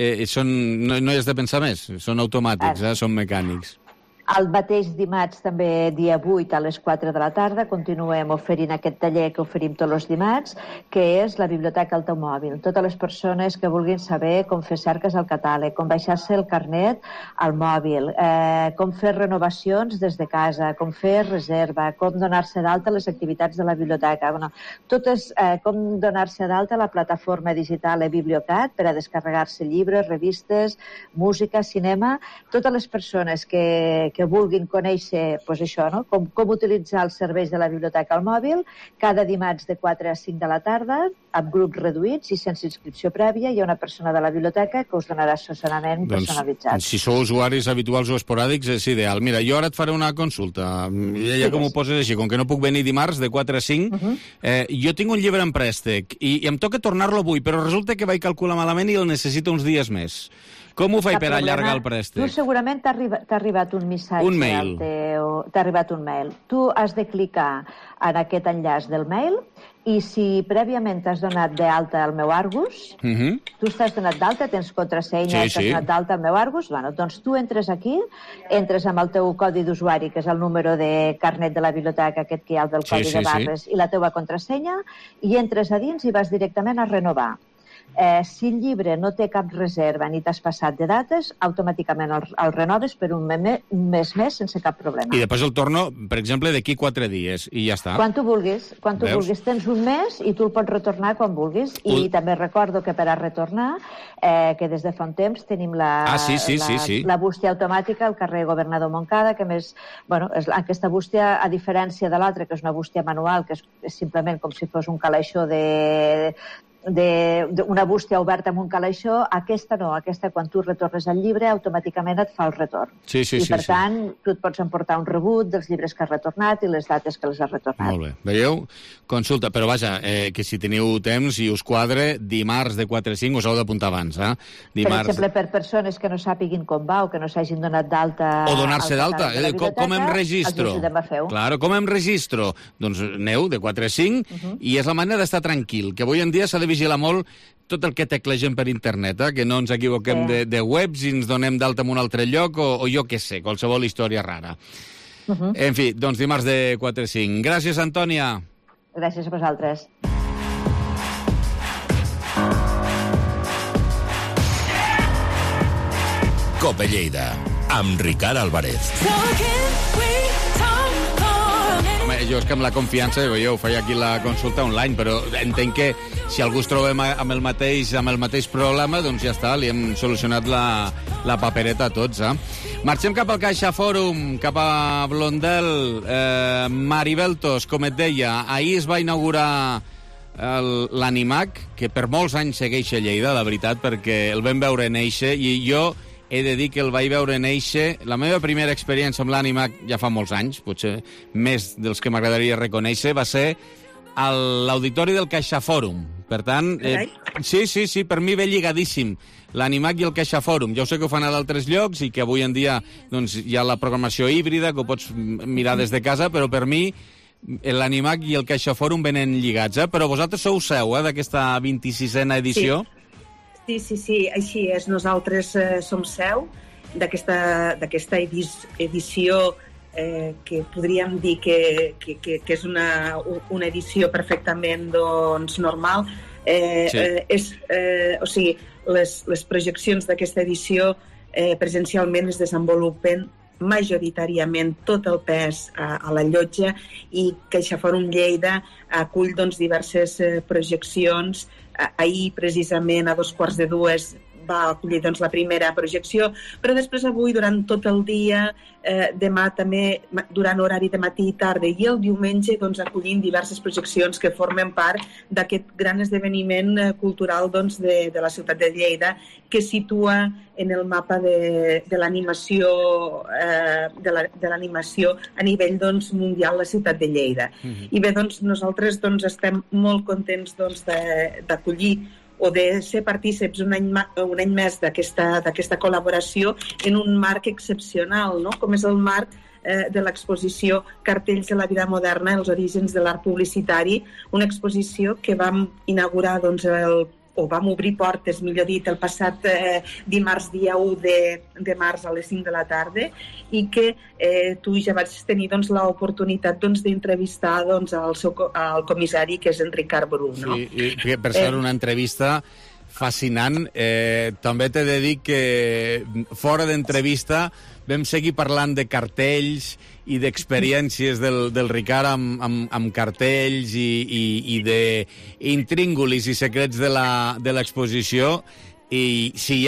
no hi has de pensar més, són automàtics, són mecànics. El mateix dimarts, també dia 8 a les 4 de la tarda, continuem oferint aquest taller que oferim tots els dimarts, que és la Biblioteca al teu mòbil. Totes les persones que vulguin saber com fer cerques al catàleg, com baixar-se el carnet al mòbil, com fer renovacions des de casa, com fer reserva, com donar-se d'alta les activitats de la biblioteca. Totes, com donar-se d'alta la plataforma digital eBibliocat per a descarregar-se llibres, revistes, música, cinema. Totes les persones que vulguin conèixer com utilitzar els serveis de la biblioteca al mòbil, cada dimarts de 4 a 5 de la tarda, amb grups reduïts i sense inscripció prèvia, hi ha una persona de la biblioteca que us donarà assessorament personalitzat. Si sou usuaris habituals o esporàdics, és ideal. Mira, jo ara et faré una consulta. Ja com ho poses així, com que no puc venir dimarts de 4 a 5, jo tinc un llibre en préstec i em toca tornar-lo avui, però resulta que vaig calcular malament i el necessito uns dies més. Com ho faig per allargar el préstec? Tu segurament t'ha arribat un missatge. Un mail. T'ha arribat un mail. Tu has de clicar en aquest enllaç del mail i si prèviament t'has donat d'alta al meu Argus, tu estàs donat d'alta, tens contrasenya, t'has donat d'alta al meu Argus, doncs tu entres aquí, entres amb el teu codi d'usuari, que és el número de carnet de la biblioteca, aquest que hi ha del codi de barres, i la teva contrasenya, i entres a dins i vas directament a renovar. Si el llibre no té cap reserva ni t'has passat de dates, automàticament el renoves per un mes més sense cap problema. I després el torno, per exemple, d'aquí 4 dies i ja està. Quan tu vulguis. Tens un mes i tu el pots retornar quan vulguis. I també recordo que per a retornar, que des de fa un temps tenim la bústia automàtica al carrer Governador Montcada, que més, aquesta bústia, a diferència de l'altra, que és una bústia manual, que és simplement com si fos un calaixó d'una bústia oberta amb un calaixó, aquesta no, aquesta quan tu retornes el llibre automàticament et fa el retorn. I per tant, tu et pots emportar un rebut dels llibres que has retornat i les dates que les has retornat. Molt bé. Veieu? Consulta, però vaja, que si teniu temps i us quadre, dimarts de 4 a 5 us heu d'apuntar abans, Per exemple, per persones que no sàpiguin com va o que no s'hagin donat d'alta... O donar-se d'alta. Com em registro? Els ajudem a fer-ho. Claro, com em registro? Doncs aneu de 4 a 5 i és la manera d'estar tranquil, que avui en dia s'ha de vigilar molt tot el que teclegem per internet, que no ens equivoquem de webs i ens donem d'alta en un altre lloc o jo què sé, qualsevol història rara. En fi, doncs dimarts de 4 a 5. Gràcies, Antònia. Gràcies a vosaltres. Cope Lleida, amb Ricard Álvarez. Jo és que amb la confiança, jo ho feia aquí la consulta online, però entenc que si algú es trobem amb el mateix problema, doncs ja està, li hem solucionat la papereta a tots. Marxem cap al Caixa Fòrum, cap a Blondel. Maribeltos, com et deia, ahir es va inaugurar l'Animac, que per molts anys segueix a Lleida, la veritat, perquè el vam veure néixer, i jo he de dir que el vaig veure néixer. La meva primera experiència amb l'Animac ja fa molts anys, potser més dels que m'agradaria reconèixer, va ser a l'auditori del Caixa Fòrum. Per tant, sí, per mi ve lligadíssim l'Animac i el Caixa Fòrum. Ja ho sé que ho fan a d'altres llocs i que avui en dia doncs, hi ha la programació híbrida, que ho pots mirar des de casa, però per mi l'Animac i el Caixa Fòrum venen lligats. Però vosaltres sou seu d'aquesta 26a edició? Sí, així és. Nosaltres som seu d'aquesta edició que podríem dir que és una edició perfectament normal. O sigui, les projeccions d'aquesta edició presencialment es desenvolupen majoritàriament tot el pes a la Llotja, i CaixaForum Lleida acull diverses projeccions. Ahir, precisament, a 2:15 va acollir la primera projecció, però després avui, durant tot el dia, demà també, durant horari de matí i tarda, i el diumenge acollim diverses projeccions que formen part d'aquest gran esdeveniment cultural de la ciutat de Lleida, que situa en el mapa de l'animació a nivell mundial la ciutat de Lleida. I bé, nosaltres estem molt contents d'acollir o de ser partíceps un any més d'aquesta col·laboració en un marc excepcional, com és el marc de l'exposició Cartells de la vida moderna, els orígens de l'art publicitari, una exposició que vam inaugurar vam obrir portes, millor dit, el passat dimarts dia 1 de març a les 5 de la tarda, i que tu ja vaig tenir l'oportunitat d'entrevistar al comissari, que és en Ricard Bru. Sí, i per ser una entrevista fascinant. També t'he de dir que fora d'entrevista vam seguir parlant de cartells i d'experiències del Ricard amb cartells i d'intríngulis i secrets de l'exposició. I si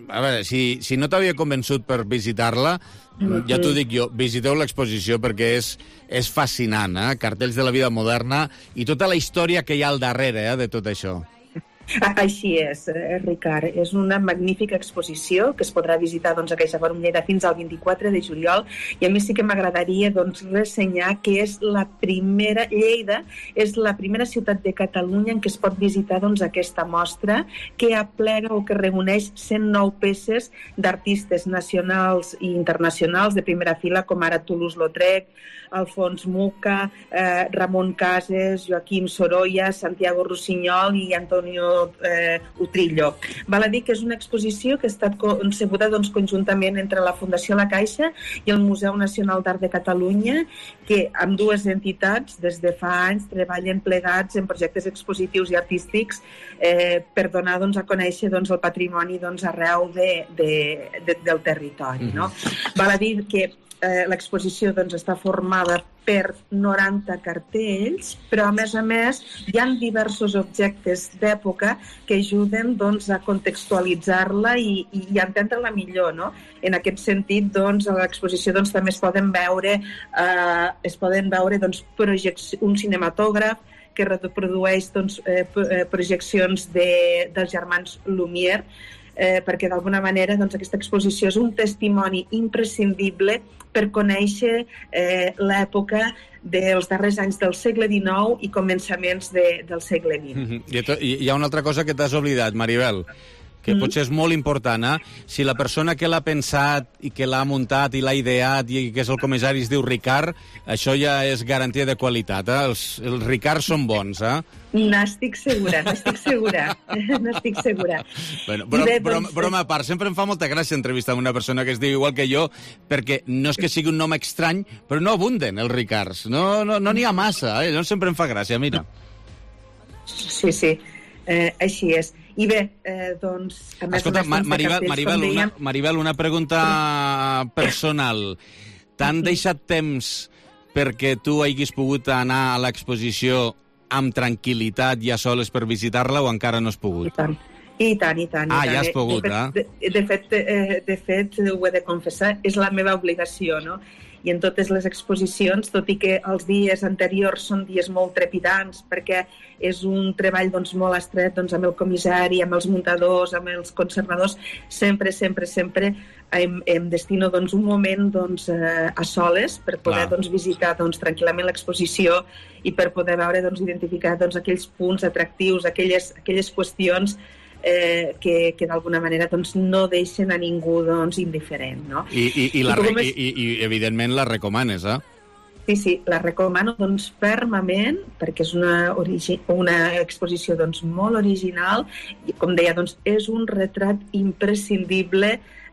no t'havia convençut per visitar-la, ja t'ho dic jo, visiteu l'exposició perquè és fascinant, Cartells de la vida moderna i tota la història que hi ha al darrere de tot això. Així és, Ricard. És una magnífica exposició que es podrà visitar a CaixaForum Lleida fins al 24 de juliol, i a mi sí que m'agradaria ressenyar que Lleida és la primera ciutat de Catalunya en què es pot visitar aquesta mostra, que aplega o que reuneix 109 peces d'artistes nacionals i internacionals de primera fila, com ara Toulouse-Lautrec, Alfons Mucha, Ramon Cases, Joaquim Sorolla, Santiago Rossinyol i Antonio Utrillo. Val a dir que és una exposició que ha estat concebuda conjuntament entre la Fundació La Caixa i el Museu Nacional d'Art de Catalunya, que amb dues entitats des de fa anys treballen plegats en projectes expositius i artístics per donar a conèixer el patrimoni arreu del territori. Val a dir que l'exposició està formada per 90 cartells, però a més hi ha diversos objectes d'època que ajuden a contextualitzar-la i a entendre-la millor. En aquest sentit, a l'exposició també es poden veure un cinematògraf que reprodueix projeccions dels germans Lumière, perquè d'alguna manera aquesta exposició és un testimoni imprescindible per conèixer l'època dels darrers anys del segle XIX i començaments del segle XX. Hi ha una altra cosa que t'has oblidat, Maribel, que potser és molt important. Si la persona que l'ha pensat i que l'ha muntat i l'ha ideat i que és el comissari es diu Ricard, això ja és garantia de qualitat. Els Ricards són bons, N'estic segura. Bueno, broma a part, sempre em fa molta gràcia entrevistar una persona que es diu igual que jo, perquè no és que sigui un nom estrany, però no abunden els Ricards. No n'hi ha massa, no sempre em fa gràcia, mira. Sí, així és. I bé, a més... Escolta, Maribel, una pregunta personal. T'han deixat temps perquè tu hagis pogut anar a l'exposició amb tranquil·litat i a soles per visitar-la, o encara no has pogut? I tant. Ja has pogut, De fet, ho he de confessar, és la meva obligació, I en totes les exposicions, tot i que els dies anteriors són dies molt trepidants, perquè és un treball molt estret amb el comissari, amb els muntadors, amb els conservadors, sempre em destino un moment a soles per poder visitar tranquil·lament l'exposició i per poder veure, identificar aquells punts atractius, aquelles qüestions que d'alguna manera no deixen a ningú indiferent. I evidentment la recomanes, Sí, la recomano fermament, perquè és una exposició molt original i, com deia, és un retrat imprescindible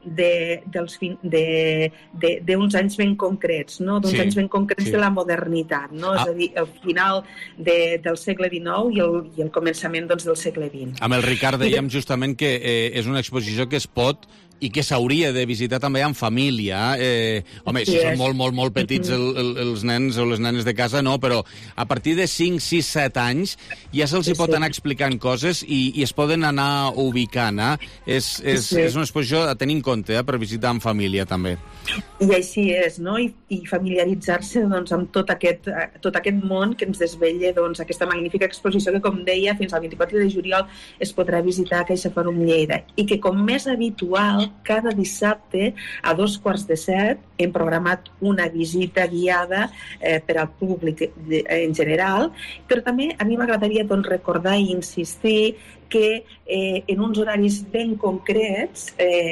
d'uns anys ben concrets, no? D'uns anys ben concrets de la modernitat, no? És a dir, el final del segle XIX i el començament del segle XX. Amb el Ricard dèiem justament que és una exposició que es pot i que s'hauria de visitar també en família. Home, si són molt petits els nens o les nenes de casa, no, però a partir de 5, 6, 7 anys ja se'ls pot anar explicant coses i es poden anar ubicant. És una exposició a tenir en compte per visitar en família, també. I així és, no? I familiaritzar-se amb tot aquest món que ens desvella aquesta magnífica exposició que, com deia, fins al 24 de juliol es podrà visitar a CaixaForum Lleida. I que, com més habitual, cada dissabte a 6:45 hem programat una visita guiada per al públic en general, però també a mi m'agradaria recordar i insistir que en uns horaris ben concrets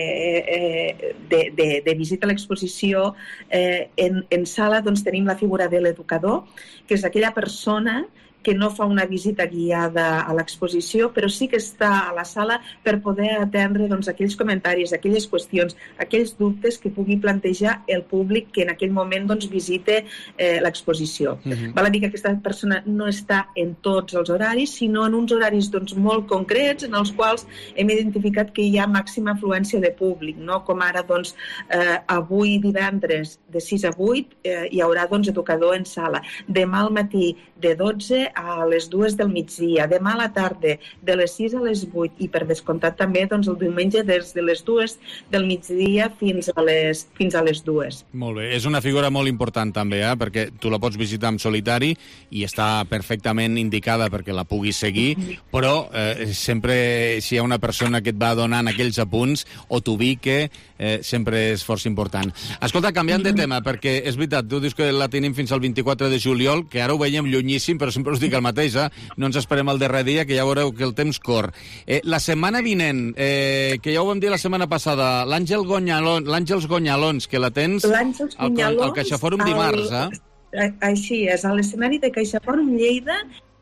de visita a l'exposició, en sala tenim la figura de l'educador, que és aquella persona que no fa una visita guiada a l'exposició, però sí que està a la sala per poder atendre aquells comentaris, aquelles qüestions, aquells dubtes que pugui plantejar el públic que en aquell moment visite l'exposició. Val a dir que aquesta persona no està en tots els horaris, sinó en uns horaris molt concrets, en els quals hem identificat que hi ha màxima afluència de públic, no? Com ara, avui divendres de 6 a 8 hi haurà educador en sala. Demà al matí de 12 a les 2 del migdia, demà a la tarda de les 6 a les 8 i per descomptat també el diumenge des de les 2 del migdia fins a les 2. Molt bé, és una figura molt important també, perquè tu la pots visitar en solitari i està perfectament indicada perquè la puguis seguir, però sempre si hi ha una persona que et va donant aquells apunts o t'ubique, sempre és força important. Escolta, canviant de tema, perquè és veritat, tu dius que la tenim fins al 24 de juliol, que ara ho veiem llunyíssim, però sempre us dic el mateix, no ens esperem el darrer dia, que ja veureu que el temps cor. La setmana vinent, que ja ho vam dir la setmana passada, l'Àngels Gonyalons, que la tens al CaixaForum dimarts, Així és, a l'escenari de CaixaForum Lleida,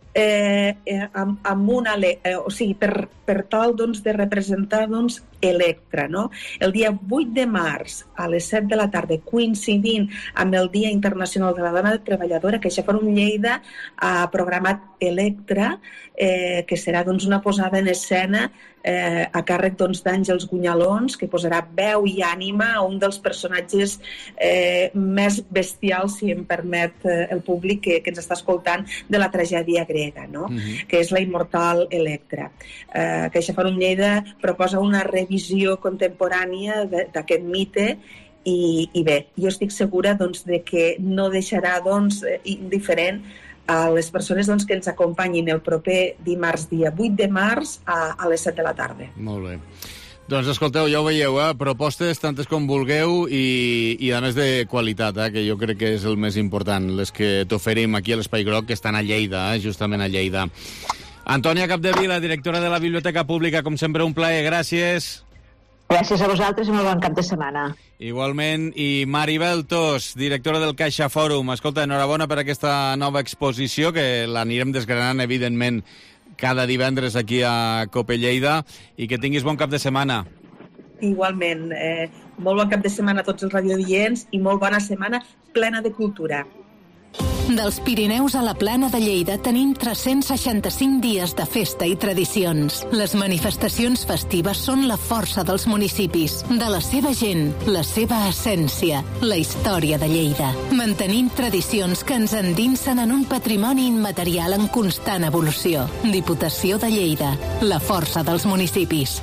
amb una... O sigui, per tal de representar Electra, no? El dia 8 de març a les 7 de la tarda, coincidint amb el Dia Internacional de la Dona Treballadora, CaixaForum Lleida ha programat Electra, que serà una posada en escena a càrrec d'Àngels Gonyalons, que posarà veu i ànima a un dels personatges més bestials, si em permet el públic que ens està escoltant, de la tragèdia grega, no? Que és la immortal Electra. CaixaForum Lleida proposa una revisió contemporània d'aquest mite i bé, jo estic segura de que no deixarà indiferent a les persones que ens acompanyin el proper dimarts, dia 8 de març, a les 7 de la tarda. Molt bé. Doncs escolteu, ja ho veieu, propostes tantes com vulgueu i a més de qualitat, que jo crec que és el més important, les que t'oferim aquí a l'Espai Groc, que estan a Lleida, justament a Lleida. Antònia Capdevila, directora de la Biblioteca Pública, com sempre un plaer, gràcies. Gràcies a vosaltres i molt bon cap de setmana. Igualment, i Mari Beltos, directora del CaixaForum. Escolta, enhorabona per aquesta nova exposició, que l'anirem desgranant, evidentment, cada divendres aquí a Cope Lleida, i que tinguis bon cap de setmana. Igualment, molt bon cap de setmana a tots els radioients i molt bona setmana plena de cultura. Dels Pirineus a la Plana de Lleida tenim 365 dies de festa i tradicions. Les manifestacions festives són la força dels municipis, de la seva gent, la seva essència, la història de Lleida. Mantenim tradicions que ens endinsen en un patrimoni immaterial en constant evolució. Diputació de Lleida, la força dels municipis.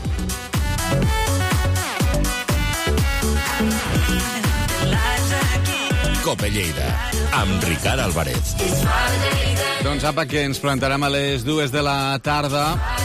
Cope Lleida, amb Ricard Álvarez. Doncs apa, que ens plantarem a les 2 de la tarda.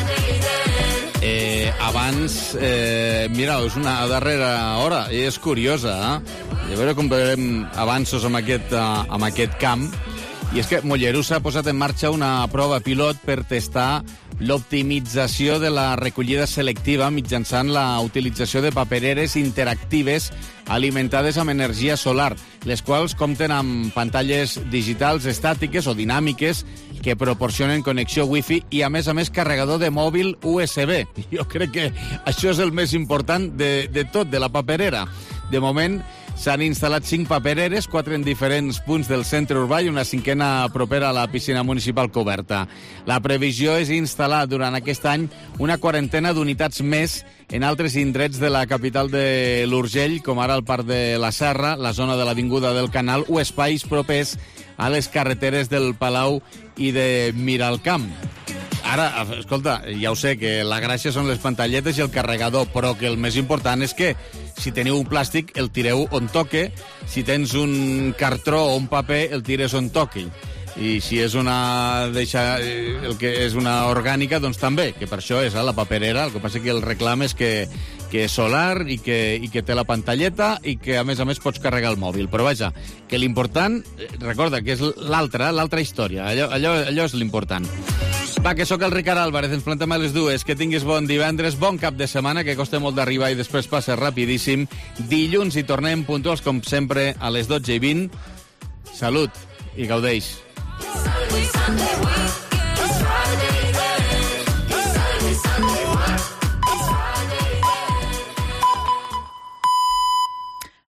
Abans, mira, és una darrera hora, i és curiosa, A veure com veurem avanços amb aquest camp. I és que Mollerussa ha posat en marxa una prova pilot per testar l'optimització de la recollida selectiva mitjançant la utilització de papereres interactives alimentades amb energia solar, les quals compten amb pantalles digitals estàtiques o dinàmiques que proporcionen connexió Wi-Fi i, a més, carregador de mòbil USB. Jo crec que això és el més important de tot, de la paperera. De moment, s'han instal·lat 5 papereres, 4 en diferents punts del centre urbà i una 5a propera a la piscina municipal coberta. La previsió és instal·lar durant aquest any una 40 d'unitats més en altres indrets de la capital de l'Urgell, com ara el Parc de la Serra, la zona de l'Avinguda del Canal o espais propers a les carreteres del Palau i de Miralcamp. Ara, escolta, ja ho sé que la gràcia són les pantalletes i el carregador, però que el més important és que si teniu un plàstic el tireu on toque, si tens un cartró o un paper el tires on toqui. I si és el que és una orgànica, doncs també, que per això és la paperera. El que passa que el reclam és que és solar i que té la pantalleta i que, a més, pots carregar el mòbil. Però vaja, que l'important, recorda, que és l'altra història. Allò és l'important. Va, que sóc el Ricard Álvarez, ens plantem a les 2. Que tinguis bon divendres, bon cap de setmana, que costa molt d'arribar i després passa rapidíssim. Dilluns hi tornem puntuals, com sempre, a les 12:20. Salut i gaudeix. Sunday,